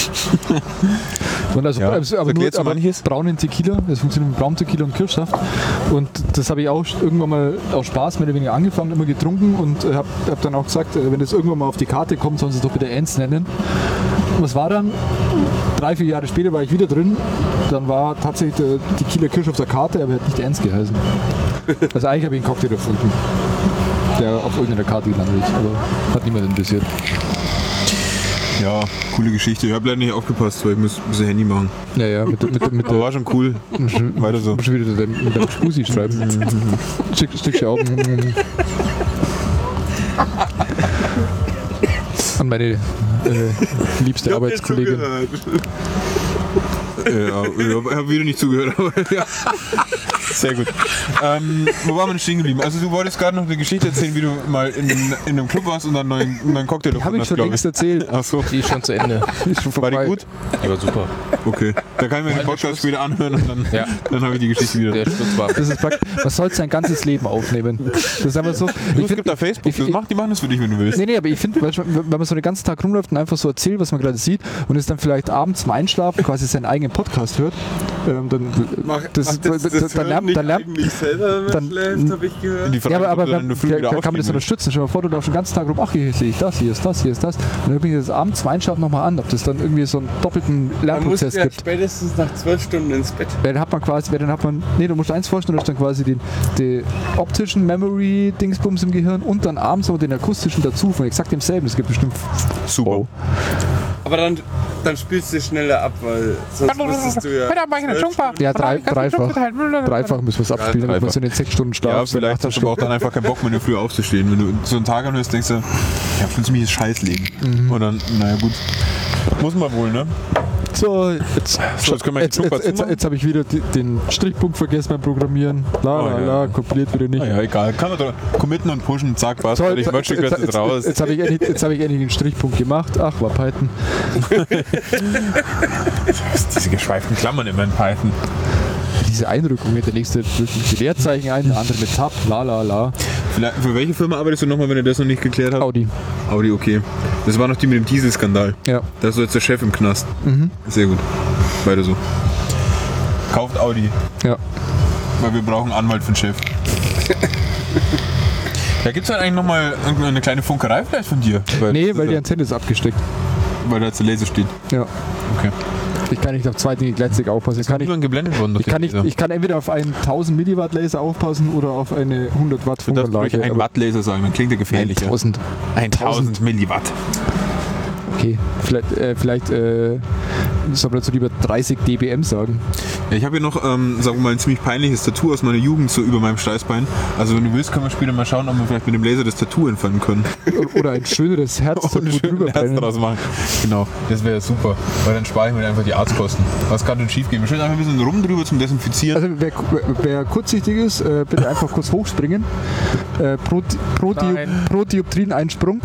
B: Und also,
C: Ja,
B: also, aber nur
C: erklärt's
B: aber
C: manches?
B: braunen Tequila, das funktioniert mit braunem Tequila und Kirschsaft. Und das habe ich auch irgendwann mal aus Spaß mehr oder weniger angefangen, immer getrunken und äh, habe hab dann auch gesagt, äh, wenn das irgendwann mal auf die Karte kommt, sollen sie es doch bitte Ernst nennen. Und was war dann? Drei, vier Jahre später war ich wieder drin. Dann war tatsächlich der Tequila Kirsch auf der Karte, aber er hat nicht Ernst geheißen. Also eigentlich habe ich einen Cocktail erfunden, der auf irgendeiner Karte gelandet ist, aber hat niemand interessiert.
C: Ja, coole Geschichte. Ich habe leider nicht aufgepasst, weil ich muss ein bisschen Handy machen.
B: Ja, ja, mit, der- mit, der- mit
C: Aber
B: der.
C: war schon cool. Weiter so.
B: Muss schon wieder mit mit deinem Spusi schreiben. Stück, Stückchen auf. An meine äh, liebste Arbeitskollegin.
C: Ja, ich habe wieder nicht zugehört, aber ja. Sehr gut. Ähm, wo waren wir denn stehen geblieben? Also du wolltest gerade noch eine Geschichte erzählen, wie du mal in, in einem Club warst und dann einen neuen, einen neuen Cocktail
B: Die habe ich
C: hast,
B: schon
C: glaub
B: längst erzählt.
C: Ach so.
A: Die ist schon zu Ende.
B: Die ist schon
C: War
B: vorbei.
C: die gut?
A: Die war super.
C: Okay. Da kann ich mir den Podcast später anhören und dann,
A: Ja.
C: dann habe ich die Geschichte wieder.
A: Der Schluss war.
B: Das ist praktisch, man sollte sein ganzes Leben aufnehmen. Das ist einfach so.
C: Du,
B: Ich
C: es
B: find,
C: gibt da Facebook,
B: ich-
C: das macht, die machen das für dich, wenn du willst.
B: nee, nee, aber ich finde, wenn man so den ganzen Tag rumläuft und einfach so erzählt, was man gerade sieht und es dann vielleicht abends zum Einschlafen quasi seinen eigenen Podcast hört, ähm, dann,
J: Mach,
B: das,
J: macht das, das,
B: das, dann
J: hören
B: lernt,
J: nicht
B: dann lernt,
J: eigentlich selber, wenn
B: dann-
J: man schläft, habe ich gehört.
C: Die Frage,
B: ja, aber, aber
C: ob du dann in der Früh
B: wer,
C: wieder
B: wer kann man das
C: aufstehen
B: unterstützen? Stell dir mal vor, du läufst den ganzen Tag rum, ach, hier sehe ich das, hier ist das, hier ist das. Und dann höre ich das abends zum Einschlafen nochmal an, ob das dann irgendwie so einen doppelten
J: Man muss
B: Lernprozess
J: ja
B: gibt.
J: spätestens nach zwölf Stunden ins Bett.
B: Weil dann hat man quasi, weil dann hat man, nee, du musst eins vorstellen, du hast dann quasi den, den optischen Memory-Dingsbums im Gehirn und dann abends noch den akustischen dazu von exakt demselben. Es gibt bestimmt.
C: Super.
J: Aber dann, dann spielst du schneller ab, weil sonst müsstest du ja... zwölf Stunden-
B: Ja, drei, dreifach. Dreifach müssen wir es abspielen, damit man so in den sechs Stunden
C: Ja,
B: Schlaf.
C: vielleicht hast du aber auch dann einfach keinen Bock mehr, in der Früh aufzustehen. Wenn du so einen Tag anhörst, denkst du, ja, ich will ziemliches Scheißleben.
B: Mhm.
C: Und dann, naja gut. Muss man wohl, ne?
B: So, jetzt,
C: So, jetzt können wir
B: jetzt,
C: den
B: jetzt,
C: Flugplatz
B: jetzt,
C: machen.
B: jetzt habe ich wieder die, den Strichpunkt vergessen beim Programmieren. La
C: Oh,
B: la
C: ja.
B: la, kompiliert wieder nicht.
C: Naja, egal. Kann man doch committen und pushen, zack, was.
B: So,
C: fertig,
B: jetzt,
C: Merchstück
B: jetzt,
C: ist
B: jetzt,
C: raus.
B: jetzt habe ich, endlich- jetzt hab ich endlich den Strichpunkt gemacht. Ach, war Python.
C: Diese geschweiften Klammern immer in Python.
B: Diese Einrückung, der nächste drückt die Leerzeichen ein, der andere mit Tab, la la la.
C: Vielleicht, für welche Firma arbeitest du nochmal, wenn ihr das noch nicht geklärt habt?
B: Audi.
C: Audi, okay. Das war noch die mit dem Dieselskandal.
B: Ja.
C: Da ist so jetzt der Chef im Knast.
B: Mhm.
C: Sehr gut. Weiter so. Kauft Audi,
B: Ja.
C: weil wir brauchen einen Anwalt für den Chef. Ja, gibt es halt eigentlich nochmal eine kleine Funkerei vielleicht von dir?
B: Weil nee, weil die Antenne ist abgesteckt.
C: Weil da jetzt der Laser steht?
B: Ja.
C: Okay.
B: Ich kann nicht auf zwei Dinge gleichzeitig aufpassen. Ich kann, nicht,
C: geblendet worden
B: ich, kann nicht, ich kann entweder auf einen tausend Milliwatt Laser aufpassen oder auf eine hundert Watt Funkanlage.
C: Du darfst ein Watt Laser sagen, dann klingt der gefährlicher.
B: tausend.
C: tausend Milliwatt.
B: Okay, vielleicht, äh, vielleicht äh, soll man dazu lieber dreißig dBm sagen.
C: Ja, ich habe hier noch, ähm, sagen wir mal, ein ziemlich peinliches Tattoo aus meiner Jugend so über meinem Steißbein. Also wenn du willst, können wir später mal schauen, ob wir vielleicht mit dem Laser das Tattoo entfernen können.
B: Oder ein schöneres Herz drüber
C: Herz draus machen. Genau, das wäre super, weil dann spare ich mir einfach die Arztkosten. Was kann denn schief gehen? Wir stellen einfach ein bisschen rum drüber zum Desinfizieren.
B: Also wer, wer kurzsichtig ist, äh, bitte einfach kurz hochspringen. Äh, Pro, Pro, Pro Dioptrien-Einsprung.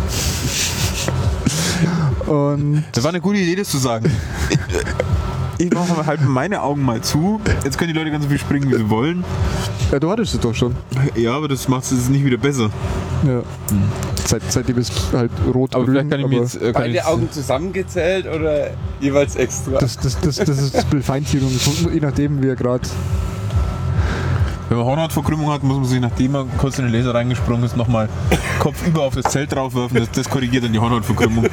B: Und
C: das war eine gute Idee, das zu sagen. Ich mache halt meine Augen mal zu. Jetzt können die Leute ganz so viel springen, wie sie wollen.
B: Ja, du hattest es doch schon.
C: Ja, aber das macht es nicht wieder besser.
B: Ja. Hm. Seit, seitdem ist halt rot.
C: Aber vielleicht kann ich mir jetzt. Äh,
J: Beide jetzt Augen zusammengezählt oder jeweils extra?
B: Das, das, das, das ist das Bild Feintunung, je nachdem, wie er gerade.
C: Wenn man Hornhautverkrümmung hat, muss man sich, nachdem man kurz in den Laser reingesprungen ist, nochmal Kopf über auf das Zelt draufwerfen. Das, das korrigiert dann die Hornhautverkrümmung.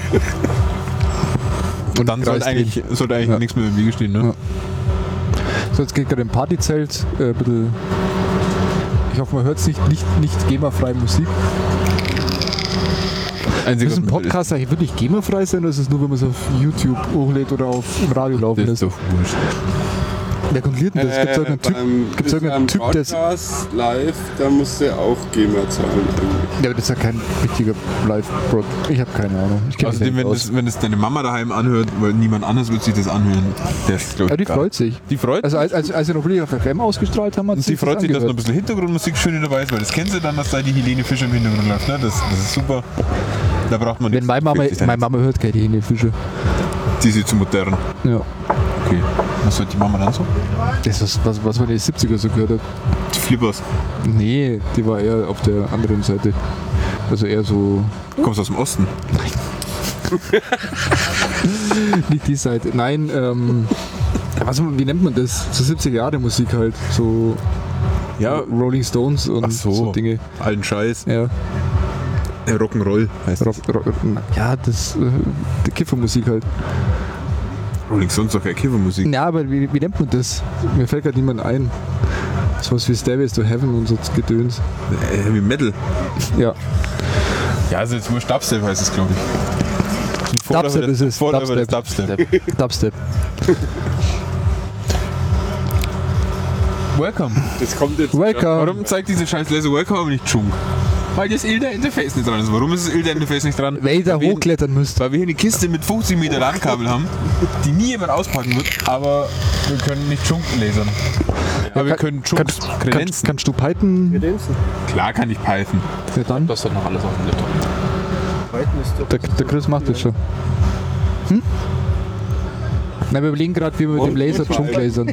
C: Und dann sollte eigentlich, sollte eigentlich ja. nichts mehr im Wege stehen. Ne? Ja.
B: So, jetzt geht gerade im Partyzelt. Äh, bisschen ich hoffe, man hört es nicht, nicht, nicht GEMA-freie Musik. Ist ein Podcast eigentlich wirklich GEMA-frei sein oder ist es nur, wenn man es auf YouTube hochlädt oder auf im Radio laufen lässt?
C: Das ist doch wurscht.
B: Wer kontrolliert denn das? Gibt es
J: Äh,
B: irgendeinen Typ, gibt's irgendeinen Typ der.
J: Podcast live, da musst du auch GEMA zahlen.
B: Ja, aber das ist ja kein richtiger Live-Prod. Ich habe keine Ahnung. Ich
C: Außerdem, wenn das, wenn das deine Mama daheim anhört, weil niemand anders wird sich das anhören. Der ist,
B: ja, die freut sich.
C: Die freut
B: Also als, als, als wir noch wirklich auf F M ausgestrahlt haben, hat
C: sie freut das sich, dass noch ein bisschen Hintergrundmusik schön dabei ist, weil das kennt sie dann, dass da die Helene Fischer im Hintergrund läuft. Ne? Das, das ist super. Da braucht man
B: Wenn meine Mama, meine Mama hört keine Helene Fischer.
C: Die ist sie zu modern.
B: Ja.
C: Okay. Was hört die Mama dann so?
B: Das ist was, was man in den siebziger so gehört hat.
C: Die Flippers?
B: Nee, die war eher auf der anderen Seite. Also eher so...
C: Du kommst aus dem Osten?
B: Nein. Nicht die Seite. Nein, ähm... Was, wie nennt man das? So siebziger Jahre Musik halt. So... Ja, Rolling Stones und
C: so.
B: so Dinge.
C: Alten Scheiß.
B: Ja.
C: Ja, Rock'n'Roll heißt
B: Rock, Rock, ja, das äh, die Kiffermusik halt.
C: Rolling Stones doch keine Kiffermusik.
B: Ja, aber wie, wie nennt man das? Mir fällt gerade niemand ein. Sowas wie Stairways to Heaven und so Gedöns.
C: Äh, Heavy Metal.
B: Ja.
C: Ja, also jetzt wurscht, Dubstep heißt es, glaube ich.
B: Dubstep ist es.
C: Dubstep.
B: Dubstep. Dubstep.
C: Welcome.
J: Das kommt jetzt.
B: Welcome.
C: Warum zeigt diese scheiß Laser Welcome aber nicht Chunk? Weil das I L D A-Interface nicht dran ist. Warum ist das I L D A-Interface nicht dran?
B: Weil ihr da hochklettern müsst.
C: Weil wir hier eine Kiste mit fünfzig Meter LAN-Kabel haben, die nie jemand auspacken wird, aber wir können nicht Chunk lasern. Aber wir können Chunk kredenzen.
B: Kannst, kannst du Python?
E: Kredenzen?
C: Klar kann ich Python.
B: Ja, dann.
A: Das ist doch noch alles auf dem Laptop.
E: Python ist doch
B: Der, der Chris macht das schon. Hm? Na, wir überlegen gerade, wie wir mit dem Laser Chunk lasern.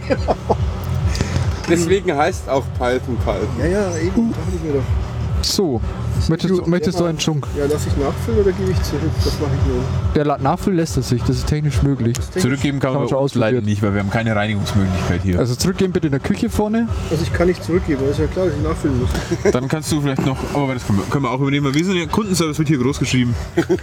J: Deswegen heißt auch Python Python.
E: Ja, ja, eben. Dachte ich mir doch.
B: So, möchtest du, möchtest du einen Chunk?
E: Ja, lass ich nachfüllen oder gebe ich zurück? Das mache ich nur.
B: Der La- Nachfüllen lässt es sich, das ist technisch möglich.
C: Zurückgeben kann,
B: Kann man
C: man
B: schon
C: uns leider
B: ausprobieren.
C: nicht, weil wir haben keine Reinigungsmöglichkeit hier.
B: Also zurückgeben bitte in der Küche vorne.
E: Also ich kann nicht zurückgeben, weil ist ja klar, dass ich nachfüllen muss.
C: Dann kannst du vielleicht noch, aber das können wir, können wir auch übernehmen, weil wir sind ja Kundenservice, wird hier groß geschrieben.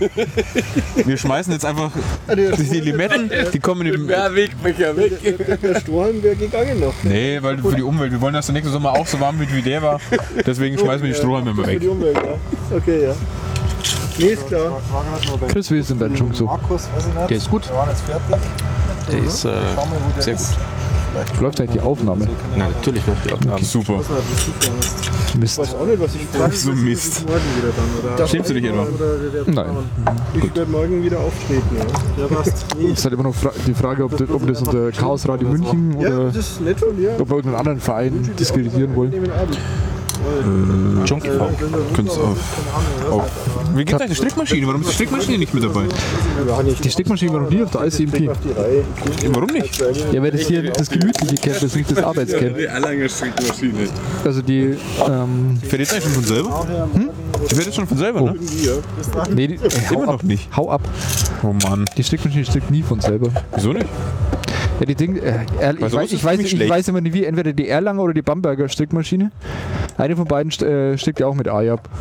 C: Wir schmeißen jetzt einfach die Limetten, die kommen in den
J: Mehrwegbecher weg.
E: Der Strohhalm wäre gegangen noch.
C: Nee, weil für die Umwelt. Wir wollen, dass der nächste Sommer auch so warm wird, wie der war. Deswegen schmeißen wir die Strohhalme immer
E: Für
C: weg.
E: die Umwelt, ja. Okay, ja. Nee, ist klar.
B: Chris, wie ist denn dein Chunk so?
A: Der ist gut. Der ist äh, sehr gut.
B: Läuft eigentlich die Aufnahme?
A: Na, natürlich läuft die Aufnahme.
C: Super.
B: Mist.
E: Ich weiß auch nicht, was ich frage.
C: So Mist.
E: Morgen wieder dann, oder?
C: Schämst du dich etwa?
B: Nein.
E: Ich werde morgen wieder auftreten, ja. Ja, passt.
B: Es ist halt immer noch fra- die Frage, ob das, ob das unter Chaos Radio München
E: Ja,
B: oder
E: das ist nett von dir.
B: ob wir irgendeinen anderen Verein diskreditieren wollen.
E: Nehmen Abend.
C: Äh,
A: Junk T V.
C: Könnt's auf, auf. Wie geht's eigentlich die Strickmaschine? Warum ist die Strickmaschine nicht mit dabei?
B: Die Stickmaschine war noch nie auf der I C M P.
C: Warum nicht?
B: Ja, weil das hier das gemütliche Camp ist, nicht das Arbeitscamp.
J: Die lange Strickmaschine.
B: Also die, ähm...
C: Fährt jetzt eigentlich schon von selber? Hm? Die fährt jetzt schon von selber, ne?
B: Nee, die, ey, hau
C: Immer
B: ab.
C: noch nicht.
B: Hau ab.
C: Oh Mann.
B: Die Stickmaschine strickt nie von selber.
C: Wieso nicht?
B: Ja, die Ding, äh, er, ich,
C: Also,
B: weiß,
C: das ist
B: ich, weiß,
C: ziemlich
B: ich
C: schlecht.
B: weiß immer nicht wie, entweder die Erlanger oder die Bamberger Strickmaschine. Eine von beiden st äh, strickt ja auch mit Ei ab.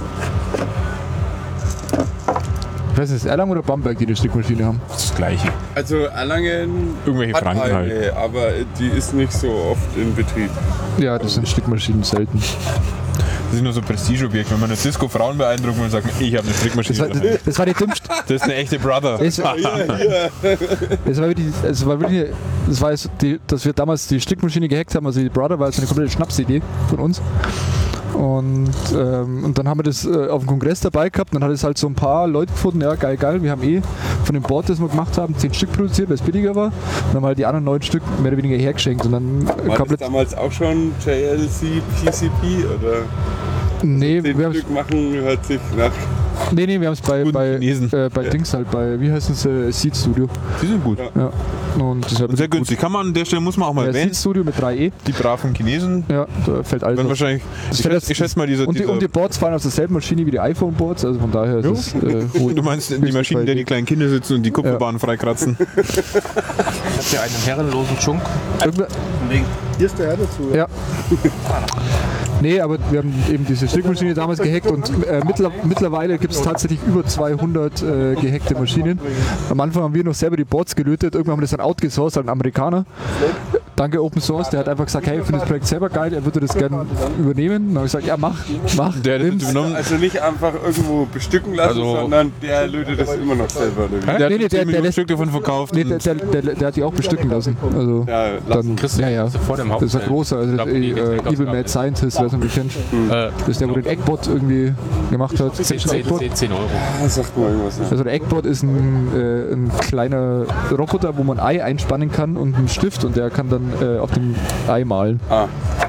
B: Ich weiß nicht, ist Erlangen oder Bamberg, die eine Strickmaschine haben?
C: Das ist das Gleiche.
J: Also Erlangen
C: Irgendwelche
J: hat
C: Franken
J: eine,
C: halt.
J: aber die ist nicht so oft in Betrieb.
B: Ja, das sind Strickmaschinen selten.
C: Das ist nur so ein Prestigeobjekt. Wenn man eine Disco Frauen beeindrucken will und sagt, ich habe eine Strickmaschine.
B: Das war, das, das war die dümmste.
C: Das ist eine echte Brother.
B: Das, das war wirklich, das war wirklich, das war jetzt die, dass wir damals die Strickmaschine gehackt haben, also die Brother war jetzt eine komplette Schnapsidee von uns. Und, ähm, und dann haben wir das äh, auf dem Kongress dabei gehabt. Und dann hat es halt so ein paar Leute gefunden, ja geil, geil. Wir haben eh von dem Board, das wir gemacht haben, zehn Stück produziert, weil es billiger war. Und dann haben wir halt die anderen neun Stück mehr oder weniger hergeschenkt. Und dann
J: War
B: kam
J: das damals auch schon J L C, P C P oder?
B: Nee,
J: Den
B: wir haben
J: Stück machen hört sich nach.
B: nee, nee, wir haben es bei,
C: Guten
B: bei,
C: Chinesen.
B: äh, bei Dings halt, bei, wie heißt es, äh, Seed Studio.
C: Die sind gut.
B: Ja. Und das ist halt
C: Und sehr günstig. Kann man an der Stelle, muss man auch mal
B: Ja,
C: erwähnen,
B: Seed Studio mit drei E.
C: die braven Chinesen
B: Ja, da fällt alles
C: werden
B: auf.
C: wahrscheinlich,
B: Das
C: ich,
B: fällt
C: schätze, ich schätze mal, dieser,
B: und, die,
C: dieser
B: und die Boards fahren auf derselben Maschine wie die iPhone-Boards, also von daher ist
C: Jo.
B: es äh, hohe-
C: du meinst die
B: höchste
C: Maschinen, in der die
B: Qualität.
C: kleinen Kinder sitzen und die Kupferbahnen freikratzen.
A: Habt ihr einen herrenlosen Chunk?
B: Irgendwer-
E: Hier ist der Herr dazu.
B: Ja. Nee, aber wir haben eben diese Strickmaschine damals gehackt und äh, mittler, mittlerweile gibt es tatsächlich über zweihundert äh, gehackte Maschinen. Am Anfang haben wir noch selber die Boards gelötet, irgendwann haben wir das dann outgesourced an einen Amerikaner. Danke Open Source, der hat einfach gesagt, hey, ich finde das Projekt selber geil, er würde das gerne übernehmen. Und dann habe ich gesagt, ja mach, mach.
C: Der hat das
B: nimm's.
C: übernommen.
J: Also nicht einfach irgendwo bestücken lassen,
C: Also-
J: sondern der lötet das immer noch selber. Ne?
C: Der hat
B: Nee, nee,
C: nee,
B: der-
C: zehn
B: der
C: Millionen
B: lässt-
C: Stück davon verkauft.
B: Nee, der, der, der, der hat die auch bestücken lassen. Also
J: Ja,
B: dann, ja, ja.
A: Vor dem
B: Das ist ein großer, also das, äh, Evil Mad Scientist, wer es noch nicht kennt.
A: Äh,
B: Das ist der, wo den Eggbot irgendwie gemacht hat. Eggbot.
A: zehn Euro.
J: das sagt mal irgendwas. Ja.
B: Also der Eggbot ist ein, äh, ein kleiner Roboter, wo man ein Ei einspannen kann und einen Stift und der kann dann äh, auf dem Ei malen.
J: Ah,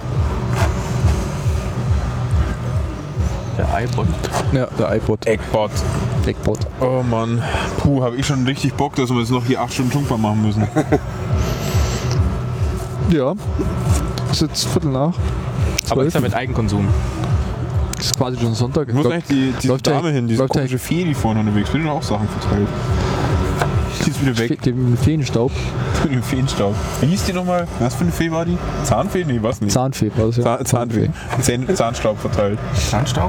A: Der iPod.
B: Ja, der iPod.
C: Eggbot.
B: Eggbot.
C: Oh Mann. Puh, habe ich schon richtig Bock, dass wir jetzt noch hier acht Stunden Chunkbar machen müssen.
B: Ja. Ist jetzt Viertel nach.
A: Aber ist ja
B: zwölf.
A: mit Eigenkonsum.
B: Ist quasi schon Sonntag.
C: Ich muss
B: Läuft-
C: eigentlich die, diese
B: läuft der-
C: Dame hin, diese
B: läuft der-
C: komische Fee, die vorne unterwegs will, auch Sachen verteilt. Die ist wieder weg.
B: Dem Feenstaub.
C: Mit dem Feenstaub. Wie hieß die nochmal? Was für eine Fee war die? Zahnfee? Nee, was nicht.
B: Zahnfee war das ja.
C: Zahn Zahnfee. Zahn Zahnstaub verteilt.
A: Zahnstaub?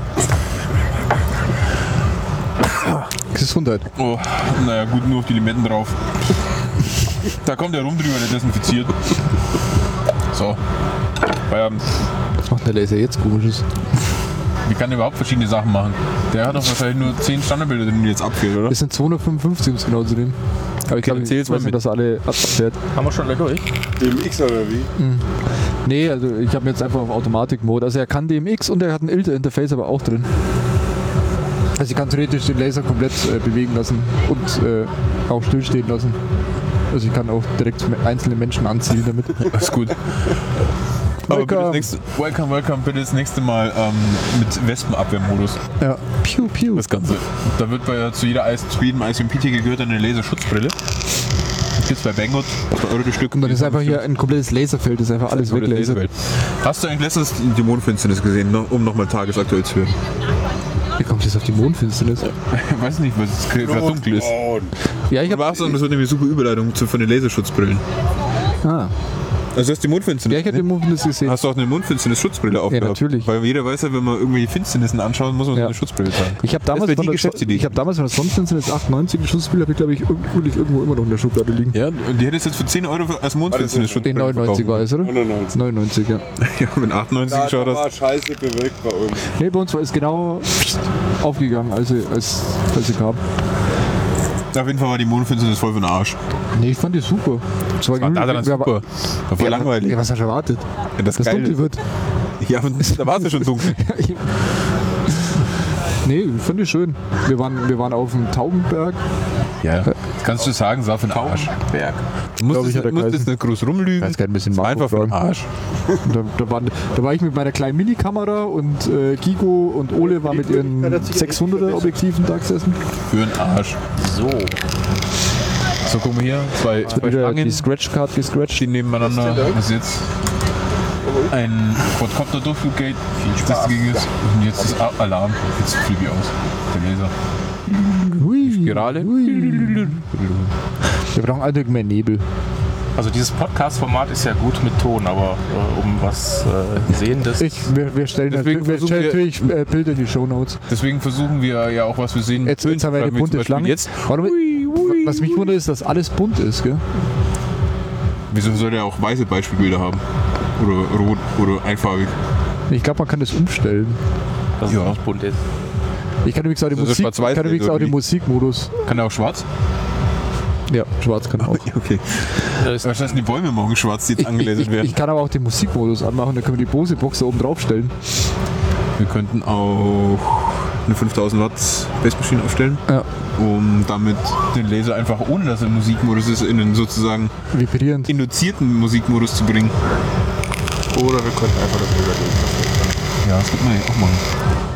B: Gesundheit.
C: Oh, naja, gut, nur auf die Limetten drauf. Da kommt der rum drüber, der desinfiziert. So. Feierabend.
B: Was macht der Laser jetzt komisches?
C: Wie kann der überhaupt verschiedene Sachen machen? Der hat doch wahrscheinlich nur zehn Standardbilder, die jetzt abfehlt, oder?
B: Das sind zweihundertfünfundfünfzig, um es genau zu nehmen. Aber ich glaube, ich
C: erzähl's mal
B: weiß nicht,
C: mit.
B: dass alle abfährt.
A: Haben wir schon alle durch?
J: D M X oder wie?
B: Nee, also ich habe jetzt einfach auf Automatik-Mode. Also er kann D M X und er hat ein I L T-Interface aber auch drin. Also ich kann theoretisch den Laser komplett äh, bewegen lassen und äh, auch stillstehen lassen. Also ich kann auch direkt me- einzelne Menschen anziehen damit.
C: Alles gut. Aber bitte das
B: Welcome.
C: nächste, welcome, welcome, bitte das nächste Mal ähm, mit Wespenabwehrmodus.
B: Ja. Piu, piu.
C: Das Ganze. Da wird bei, zu jeder Eis, zu jedem I C M P-Ticket gehört eine Laserschutzbrille. Gibt's bei Banggood, zwei Euro das Stück.
B: Und dann ist einfach hier ein komplettes Laserfeld, das ist einfach alles
C: Komplette
B: weglasert.
C: Laserwelt. Hast du eigentlich letztens die Mondfinsternis gesehen, ne? Um nochmal tagesaktuell zu hören?
B: Wie kommt das auf die Mondfinsternis?
C: Ich weiß nicht, weil es gerade dunkel ist.
B: Ja, ich
C: Aber auch so, das wird nämlich eine super Überleitung zu, von den Laserschutzbrillen.
B: Ah.
C: Also du hast die Mondfinsternis
B: Ja, ich habe die
C: gesehen?
B: Mondfinsternis gesehen.
C: Hast du auch eine Mondfinsternis-Schutzbrille aufgehabt?
B: natürlich.
C: Weil jeder weiß ja, wenn man irgendwelche Finsternissen anschaut, muss man so
B: Ja.
C: eine Schutzbrille tragen.
B: Ich habe damals,
C: Das wäre
B: von
C: die
B: der-
C: Geschäftsidee.
B: ich hab damals von der Sonnenfinsternis achtundneunzig die Schutzspiel, habe ich glaube ich wirklich irgendwo immer noch in der Schublade liegen.
C: Ja, und die hättest jetzt für zehn Euro als Mondfinsternis-Schutzbrille
B: In neunundneunzig war es, oder?
J: neunundneunzig.
B: neunundneunzig, ja.
C: Ja, wenn achtundneunzig
J: Da,
C: geschaut
J: da
C: hast.
J: war Scheiße bewirkt bei uns.
B: Nee, bei uns war es genau aufgegangen, als sie, als, als sie kam.
C: Auf jeden Fall war die Mondfinsternis voll für den Arsch.
B: Nee, ich fand die super. Das war,
C: war da dann
B: ja,
C: super. War voll
B: ja,
C: langweilig.
B: Ja, was hast du erwartet?
C: Ja, das
B: Dass
C: geil
B: dunkel
C: ist.
B: wird.
C: Ja, aber da war es ja schon dunkel.
B: Nee, ich fand die schön. Wir waren, wir waren auf dem Taubenberg.
C: Ja, das kannst du sagen, sah für den Arsch.
A: Berg.
C: Du musst,
B: Glaub ich,
C: jetzt,
B: hat er
C: musst
B: geheißen.
C: jetzt nicht groß rumlügen.
B: Weiß gar nicht, ein bisschen
C: Das war einfach für den
B: Marco
C: Arsch.
B: Und Da, da, waren, da war ich mit meiner kleinen Minikamera und äh, Gigo und Ole war mit ihren sechshunderter Objektiven da gesessen.
C: Für den Arsch.
A: So.
C: So, guck mal hier. Zwei, zwei
B: Wieder
C: Stangen,
B: die Scratch-Card gescratcht.
C: die nebeneinander. Was ist jetzt? Ein Quadcopter-Durchfluggate, das dagegen ist. Und jetzt ist A- Alarm. Jetzt fliege ich aus. Der Laser.
B: Hui,
C: Spirale.
B: hui. Wir brauchen eigentlich mehr Nebel.
A: Also dieses Podcast-Format ist ja gut mit Ton, aber äh, um was äh, Sehendes...
B: Ich, wir, wir stellen,
C: Deswegen
B: natürlich, wir
C: versuchen
B: stellen
C: wir-
B: natürlich äh, Bilder in die Shownotes.
C: Deswegen versuchen wir ja auch, was wir sehen.
B: Jetzt, jetzt haben wir eine
C: Wie zum
B: bunte
C: Beispiel
B: Schlange.
C: Jetzt.
B: Warte mal, was mich wundert, ist, dass alles bunt ist, gell?
C: Wieso soll der auch weiße Beispielbilder haben? Oder rot oder einfarbig?
B: Ich glaube, man kann das umstellen.
A: dass
C: Ja.
A: es nicht bunt ist.
B: Ich kann übrigens auch, die
C: Also
B: Musik,
C: schwarz-weiß
B: kann übrigens auch den
C: irgendwie.
B: Musikmodus.
C: Kann der auch schwarz?
B: Ja, schwarz kann auch.
C: Okay.
A: Das
C: Was heißt, die Bäume morgen schwarz, die jetzt
B: Ich, ich,
C: angelasert
B: ich,
C: werden?
B: ich kann aber auch den Musikmodus anmachen, dann können wir die Bose-Box da oben drauf stellen.
C: Wir könnten auch eine fünftausend Watt Bassmaschine aufstellen,
B: Ja.
C: um damit den Laser einfach, ohne dass er im Musikmodus ist, in einen sozusagen
B: Vibrierend.
C: induzierten Musikmodus zu bringen.
K: Oder wir könnten einfach das überlegen.
C: Ja, das könnte man ja auch machen.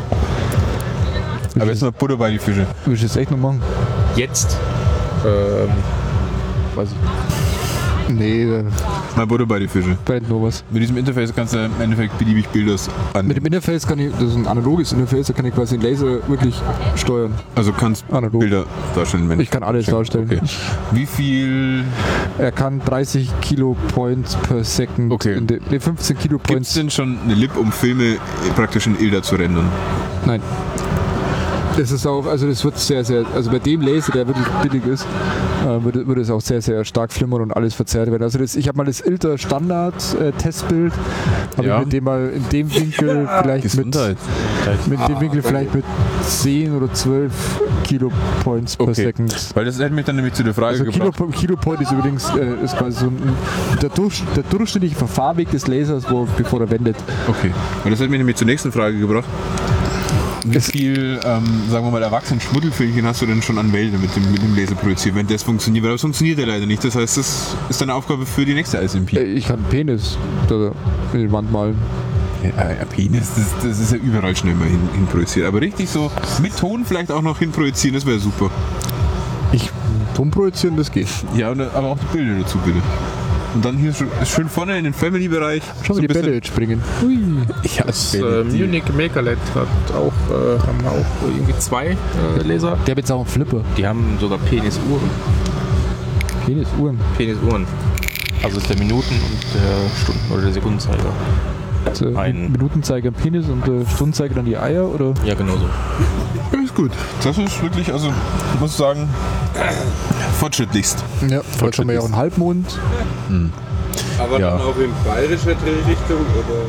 C: Aber jetzt mal Butter bei die Fische.
B: Will ich das echt noch machen?
A: jetzt. Ähm, weiß ich.
B: Nee, da
C: Mal Butter bei die Fische.
B: brennt nur was.
C: Mit diesem Interface kannst du im Endeffekt beliebig Bilder
B: Mit
C: an.
B: dem Interface kann ich, das ist ein analoges Interface, da kann ich quasi den Laser wirklich steuern.
C: Also kannst
B: Analog.
C: Bilder darstellen. Wenn
B: Ich kann alles darstellen.
C: Okay. Wie viel
B: Er kann dreißig Kilopoints per Second.
C: Okay.
B: In de, nee, fünfzehn
C: gibt es
B: Kilopoints.
C: denn schon eine Lib, um Filme praktisch in I L D A zu rendern?
B: Nein. Das ist auch, also das wird sehr, sehr, also bei dem Laser, der wirklich billig ist, äh, würde, würde es auch sehr, sehr stark flimmern und alles verzerrt werden. Also das, ich habe mal das I L D A Standard äh, Testbild, habe
C: Ja.
B: ich mit dem mal in dem Winkel vielleicht
C: Gesundheit.
B: mit, mit dem Winkel vielleicht mit zehn oder zwölf Kilopoints per
C: Okay.
B: Second.
C: Weil das hätte mich dann nämlich zu der Frage
B: Also
C: gebracht.
B: Kilo, Kilopoint ist übrigens äh, ist quasi so ein, der, durch, der durchschnittliche Verfahrweg des Lasers, wo, bevor er wendet.
C: Okay. Weil das hat mich nämlich zur nächsten Frage gebracht. Wie viel, ähm, sagen wir mal, erwachsenen Schmuddelfilmchen hast du denn schon an Wälder mit dem, mit dem Laser produziert, wenn das funktioniert? Weil das funktioniert ja leider nicht. Das heißt, das ist eine Aufgabe für die nächste I S M P.
B: Äh, ich kann einen Penis da in die Wand malen.
C: Ja, ja, Penis, das, das ist ja überall schnell mal hin, hin projiziert. Aber richtig so mit Ton vielleicht auch noch hin projizieren, das wäre super.
B: Ich Ton projizieren, das geht.
C: Ja, und, aber auch die Bilder dazu bitte. Und dann hier schön, schön vorne in den Family-Bereich.
B: Schau mal,
C: so
B: die
C: ein bisschen-
B: Bälle jetzt springen. Hui.
C: Ja,
A: Das
C: Bälle,
A: äh,
C: die-
A: Munich Makerlet hat auch, äh, haben auch irgendwie zwei äh, Laser.
B: Der hat jetzt auch einen Flipper.
A: Die haben sogar Penisuhren.
B: Penisuhren.
A: Penisuhren. Also ist der Minuten- und der Stunden- oder der Sekundenzeiger.
B: Also
A: Ein-
B: Minutenzeiger Penis und der Stundenzeiger dann die Eier, oder?
A: Ja, genau so.
C: Ja, ist gut. Das ist wirklich, also muss ich sagen, fortschrittlichst.
B: Ja, heute haben wir ja auch einen Halbmond.
J: Aber
C: Ja.
J: dann auch in bayerischer Drehrichtung oder?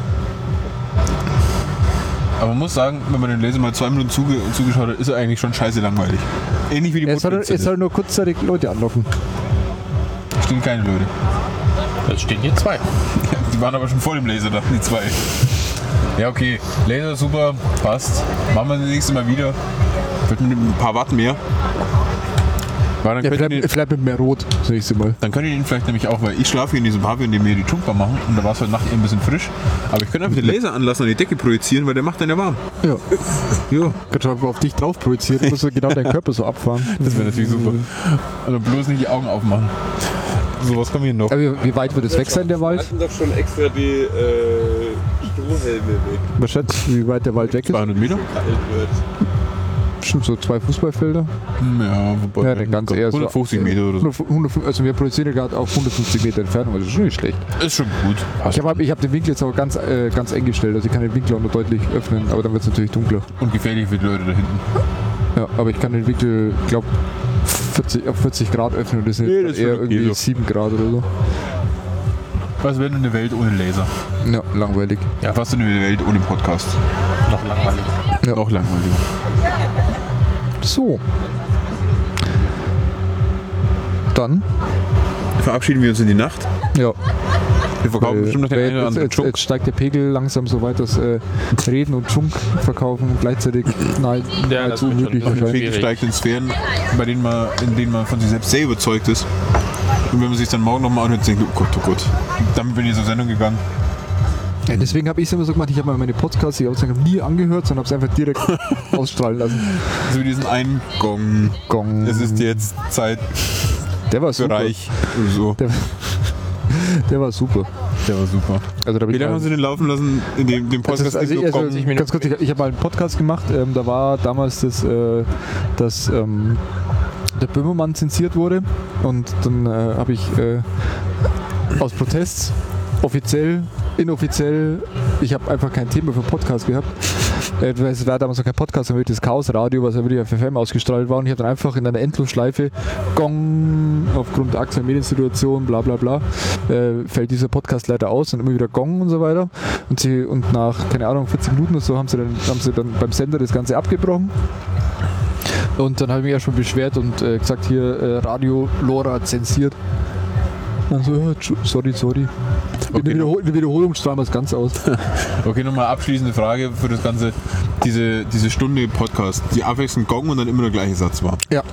C: Aber man muss sagen, wenn man den Laser mal zwei Minuten zuge zugeschaut hat, ist er eigentlich schon scheiße langweilig. Ähnlich wie die
B: Er soll, er
C: Mutterpizza.
B: soll nur kurzzeitig Leute anlocken.
C: Stehen keine Leute.
A: Es stehen hier zwei.
C: Die waren aber schon vor dem Laser da, die zwei. Ja, okay. Laser super, passt. Machen wir das nächste Mal wieder. Wird mit ein paar Watt mehr. Weil dann,
B: Ja,
C: könnt ihr
B: vielleicht,
C: den,
B: vielleicht mit mehr Rot das nächste Mal.
C: dann könnt ihr den vielleicht nämlich auch, weil ich schlafe hier in diesem Pavillon, in dem wir die Chunkbar machen und da war es heute Nacht eher ein bisschen frisch. Aber ich könnte einfach den Laser anlassen und die Decke projizieren, weil der macht dann ja warm.
B: Ja.
C: Ja,
B: Kannst du einfach auf dich drauf projizieren, musst du genau deinen Körper so abfahren.
C: das wäre natürlich super. Also bloß nicht die Augen aufmachen. So, was kommen hier noch?
B: Aber wie, wie weit wird es weg sein, der
J: Wir
B: Wald?
J: hatten doch schon extra die äh, Strohhelme weg,
B: Was schätzt du, wie weit der Wald weg ist?
C: zweihundert Meter?
J: kalt wird.
B: Bestimmt so zwei Fußballfelder.
C: Ja, wobei.
B: Ja, dann ganz eher so.
C: hundertfünfzig Meter oder so.
B: hundertfünfzig, also wir produzieren ja gerade auf hundertfünfzig Meter Entfernung, also schon nicht schlecht.
C: Ist schon gut.
B: Ich habe ich hab den Winkel jetzt auch ganz, äh, ganz eng gestellt, also ich kann den Winkel auch nur deutlich öffnen, aber dann wird es natürlich dunkler.
C: Und gefährlich für die Leute da hinten.
B: Ja, aber ich kann den Winkel, glaube vierzig, auf vierzig Grad öffnen und das sind
C: Nee, das ist
B: eher
C: schon okay
B: irgendwie
C: so.
B: sieben Grad oder so.
C: Was wäre denn eine Welt ohne Laser?
B: Ja, langweilig.
C: Ja, was denn eine Welt ohne Podcast?
A: Noch langweilig.
B: Ja.
C: Noch langweiliger.
B: So. Dann,
C: Verabschieden wir uns in die Nacht.
B: ja.
C: Wir verkaufen
B: Äh,
C: bestimmt noch den
B: weil
C: einen oder
B: jetzt,
C: anderen
B: jetzt,
C: Chunk.
B: jetzt steigt der Pegel langsam so weit, dass äh, Reden und Chunk verkaufen gleichzeitig nahe,
A: Ja, das
B: nahezu
A: wird schon
B: unmöglich
A: ein bisschen
C: Der
B: wahrscheinlich.
C: Pegel steigt in Sphären, bei denen man, in denen man von sich selbst sehr überzeugt ist. Und wenn man sich dann morgen nochmal anhört, denkt, oh Gott, oh Gott. Damit bin ich zur Sendung gegangen.
B: Ja, deswegen habe ich es immer so gemacht, ich habe mal meine Podcasts, die ich aussagen habe, nie angehört, sondern habe es einfach direkt ausstrahlen lassen.
C: So wie diesen einen Gong.
B: Gong.
C: Es ist jetzt Zeit
B: Der war
C: für
B: super.
C: Reich. Oder so.
B: Der, der war super.
C: Der war super.
B: Also da hab
C: Wie
B: ich
C: lange
B: mal-
C: haben Sie den laufen lassen in dem, dem
B: Also,
C: Podcast?
B: das, also,
C: nicht
B: also,
C: so kommen?
B: ganz kurz, ich, ich habe mal einen Podcast gemacht, ähm, da war damals das, äh, das ähm, der Böhmermann zensiert wurde. Und dann äh, habe ich äh, aus Protest offiziell, inoffiziell, ich habe einfach kein Thema für einen Podcast gehabt. Äh, es war damals noch kein Podcast, sondern wirklich das Chaos-Radio, was ja wirklich auf F M ausgestrahlt war. Und ich habe dann einfach in einer Endlosschleife Gong, aufgrund der aktuellen Mediensituation, bla bla bla, äh, fällt dieser Podcast leider aus und immer wieder Gong und so weiter. Und, sie, und nach, keine Ahnung, vierzig Minuten oder so haben sie dann, haben sie dann beim Sender das Ganze abgebrochen. Und dann habe ich mich erstmal beschwert und äh, gesagt, hier äh, Radio Lora zensiert. Dann so, ja, sorry, sorry. In,
C: Okay.
B: der, Wiederhol in der Wiederholung strahlen wir es ganz aus.
C: Okay, nochmal abschließende Frage für das Ganze. Diese, diese Stunde Podcast, die abwechselnd Gong und dann immer der gleiche Satz war.
B: Ja.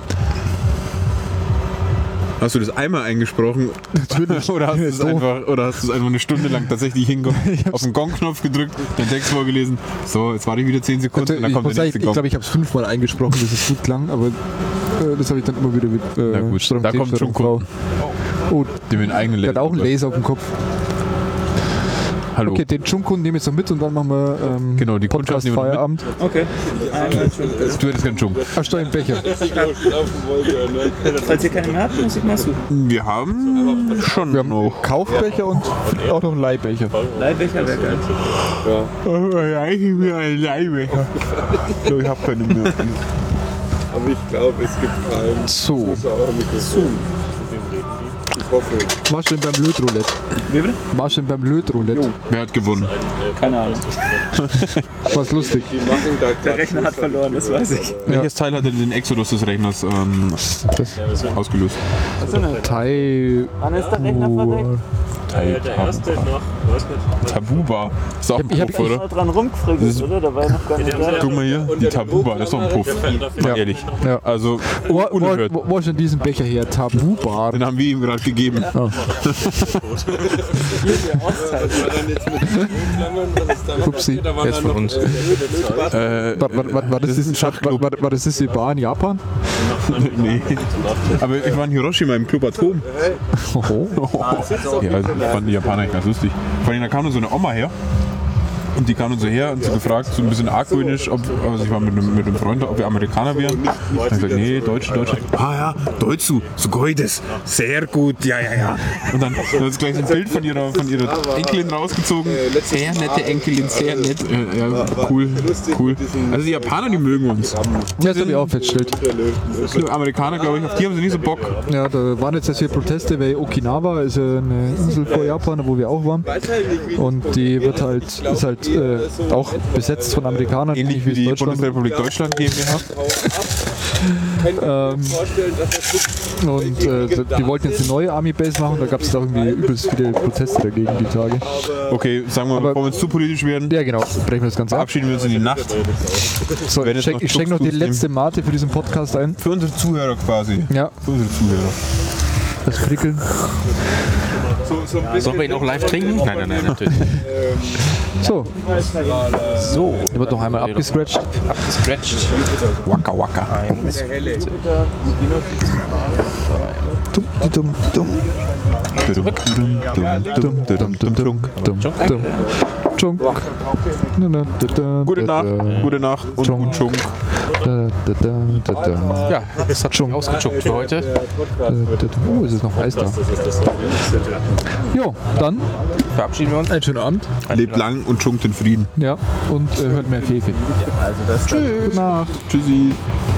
C: Hast du das einmal eingesprochen? Natürlich. Oder hast du es
B: So.
C: einfach, oder hast du es einfach eine Stunde lang tatsächlich hingekommen, auf den Gong-Knopf gedrückt, den Text vorgelesen, so, jetzt warte ich wieder zehn Sekunden und dann
B: ich
C: kommt
B: muss
C: der
B: sagen,
C: nächste
B: ich
C: Gong.
B: glaube, ich habe es fünfmal eingesprochen, dass es gut klang, aber äh, das habe ich dann immer wieder mit äh,
C: Na gut,
B: Strom-
C: da kommt schon
B: Frau. Oh,
C: Dem in eigenen
B: der hat auch einen
C: Laptop.
B: Laser auf dem Kopf.
C: Hallo.
B: Okay, den Chunkun nehme ich so mit und dann machen wir ähm,
C: Genau, die
B: Podcast
C: Kundschaft nehmen wir noch
B: Feierabend.
E: Okay.
C: Du hättest keinen Schunk.
B: Ach, Stein Becher.
E: Falls ihr keine mehr habt, muss ich mal suchen.
C: Wir haben schon
B: Wir haben
C: noch.
B: Kaufbecher und auch noch einen Leihbecher.
E: Leihbecher wäre geil.
C: Eigentlich mir ein Leihbecher. Ich habe keine mehr.
J: Aber ich glaube, es gibt keinen.
B: So,
J: Mikrofon. Ich hoffe.
B: warst du denn beim Lötroulette?
E: Wie bitte?
B: Warst du denn beim Lötroulette?
C: Wer hat gewonnen?
E: Keine Ahnung.
B: War's lustig?
J: Die machen da
E: Der Rechner hat verloren, das weiß ich.
C: Welches Teil hat denn den Exodus des Rechners ähm, ausgelöst?
B: Tai.
E: Wann ist der Rechner verdeckt?
K: Der erste noch, weiß nicht.
C: Tabuba. Ist auch ein
B: Ich hab-
C: Puff,
B: ich-
C: oder?
E: Dran rumgefrickelt, oder? Da war ja noch gar nicht da.
C: Guck mal hier, die Tabuba, das ist doch ein Puff. Mal ehrlich.
B: Ja.
C: Also,
B: Wo,
C: unerhört.
B: wo, wo ist denn diesen Becher her? Tabu-Bar.
C: Den haben wir ihm gerade gegeben.
B: Upsi.
A: Der ist von uns.
C: Äh,
B: War, war, war, war, das
C: das ist ein
B: ist,
C: Schachclub.
B: war, war, war das ist die Bar in Japan?
C: nee. Aber ich war in Hiroshima im Club Atom.
B: Oho.
C: Ja, also ich fand die Japaner echt ganz lustig. Vor allem, da kam dann so eine Oma her. Und die kam dann so her und so gefragt, so ein bisschen argwöhnisch, ob, also ich war mit einem, mit einem Freund, ob wir Amerikaner wären. Und ich hab gesagt, nee, Deutsche, Deutsche. Ah ja, Deutsch, so geht es. Sehr gut, ja, ja, ja. Und dann hat sie gleich so ein Bild von ihrer, von ihrer Enkelin rausgezogen. Sehr nette Enkelin, sehr nett. Äh, ja, cool, cool. Also die Japaner, die mögen uns.
B: Ja, das habe ich auch festgestellt.
C: Die Amerikaner, glaube ich, auf die haben sie nicht so Bock.
B: Ja, da waren jetzt erst hier Proteste, weil Okinawa ist ja eine Insel vor Japan, wo wir auch waren. Und die wird halt, ist halt äh, auch besetzt von Amerikanern.
C: Ähnlich wie die Bundesrepublik Deutschland GmbH.
B: Ähm, und äh, die wollten jetzt eine neue Army-Base machen, da gab es da irgendwie übelst viele Proteste dagegen die Tage.
C: Okay, sagen wir mal, bevor wir uns zu politisch werden,
B: Ja genau, brechen wir das Ganze ab.
C: verabschieden wir uns in die Nacht.
B: So,
C: Wenn
B: ich
C: jetzt
B: schenke
C: noch
B: ich schenk noch die
C: Schluck's
B: letzte Mate für diesen Podcast ein.
C: Für unsere Zuhörer quasi.
B: Ja,
C: Für unsere Zuhörer.
B: das Prickeln.
A: Sollen wir ihn auch live trinken? Nein, nein, nein, natürlich.
B: So,
A: So,
B: der wird noch einmal abgescratcht.
A: abgescratcht.
C: Waka waka.
B: Dumm, dumm, dumm. Dumm, dumm, dumm, dumm, dumm, dumm. Chunk. Na, na, da, da,
C: Gute
B: da,
C: Nacht,
B: da.
C: gute Nacht und
B: Chunk.
C: gut Schunk.
B: Da, da, da, da, da.
A: Ja, es hat schon ausgechuckt für heute.
B: Da, da, da. Oh, es ist noch heiß da. Jo, dann
A: Verabschieden wir uns.
B: einen schönen Abend.
C: Lebt lang und schunkt in Frieden.
B: Ja, und äh, hört mehr Fefe. Tschüss. Gute Nacht.
C: Tschüssi.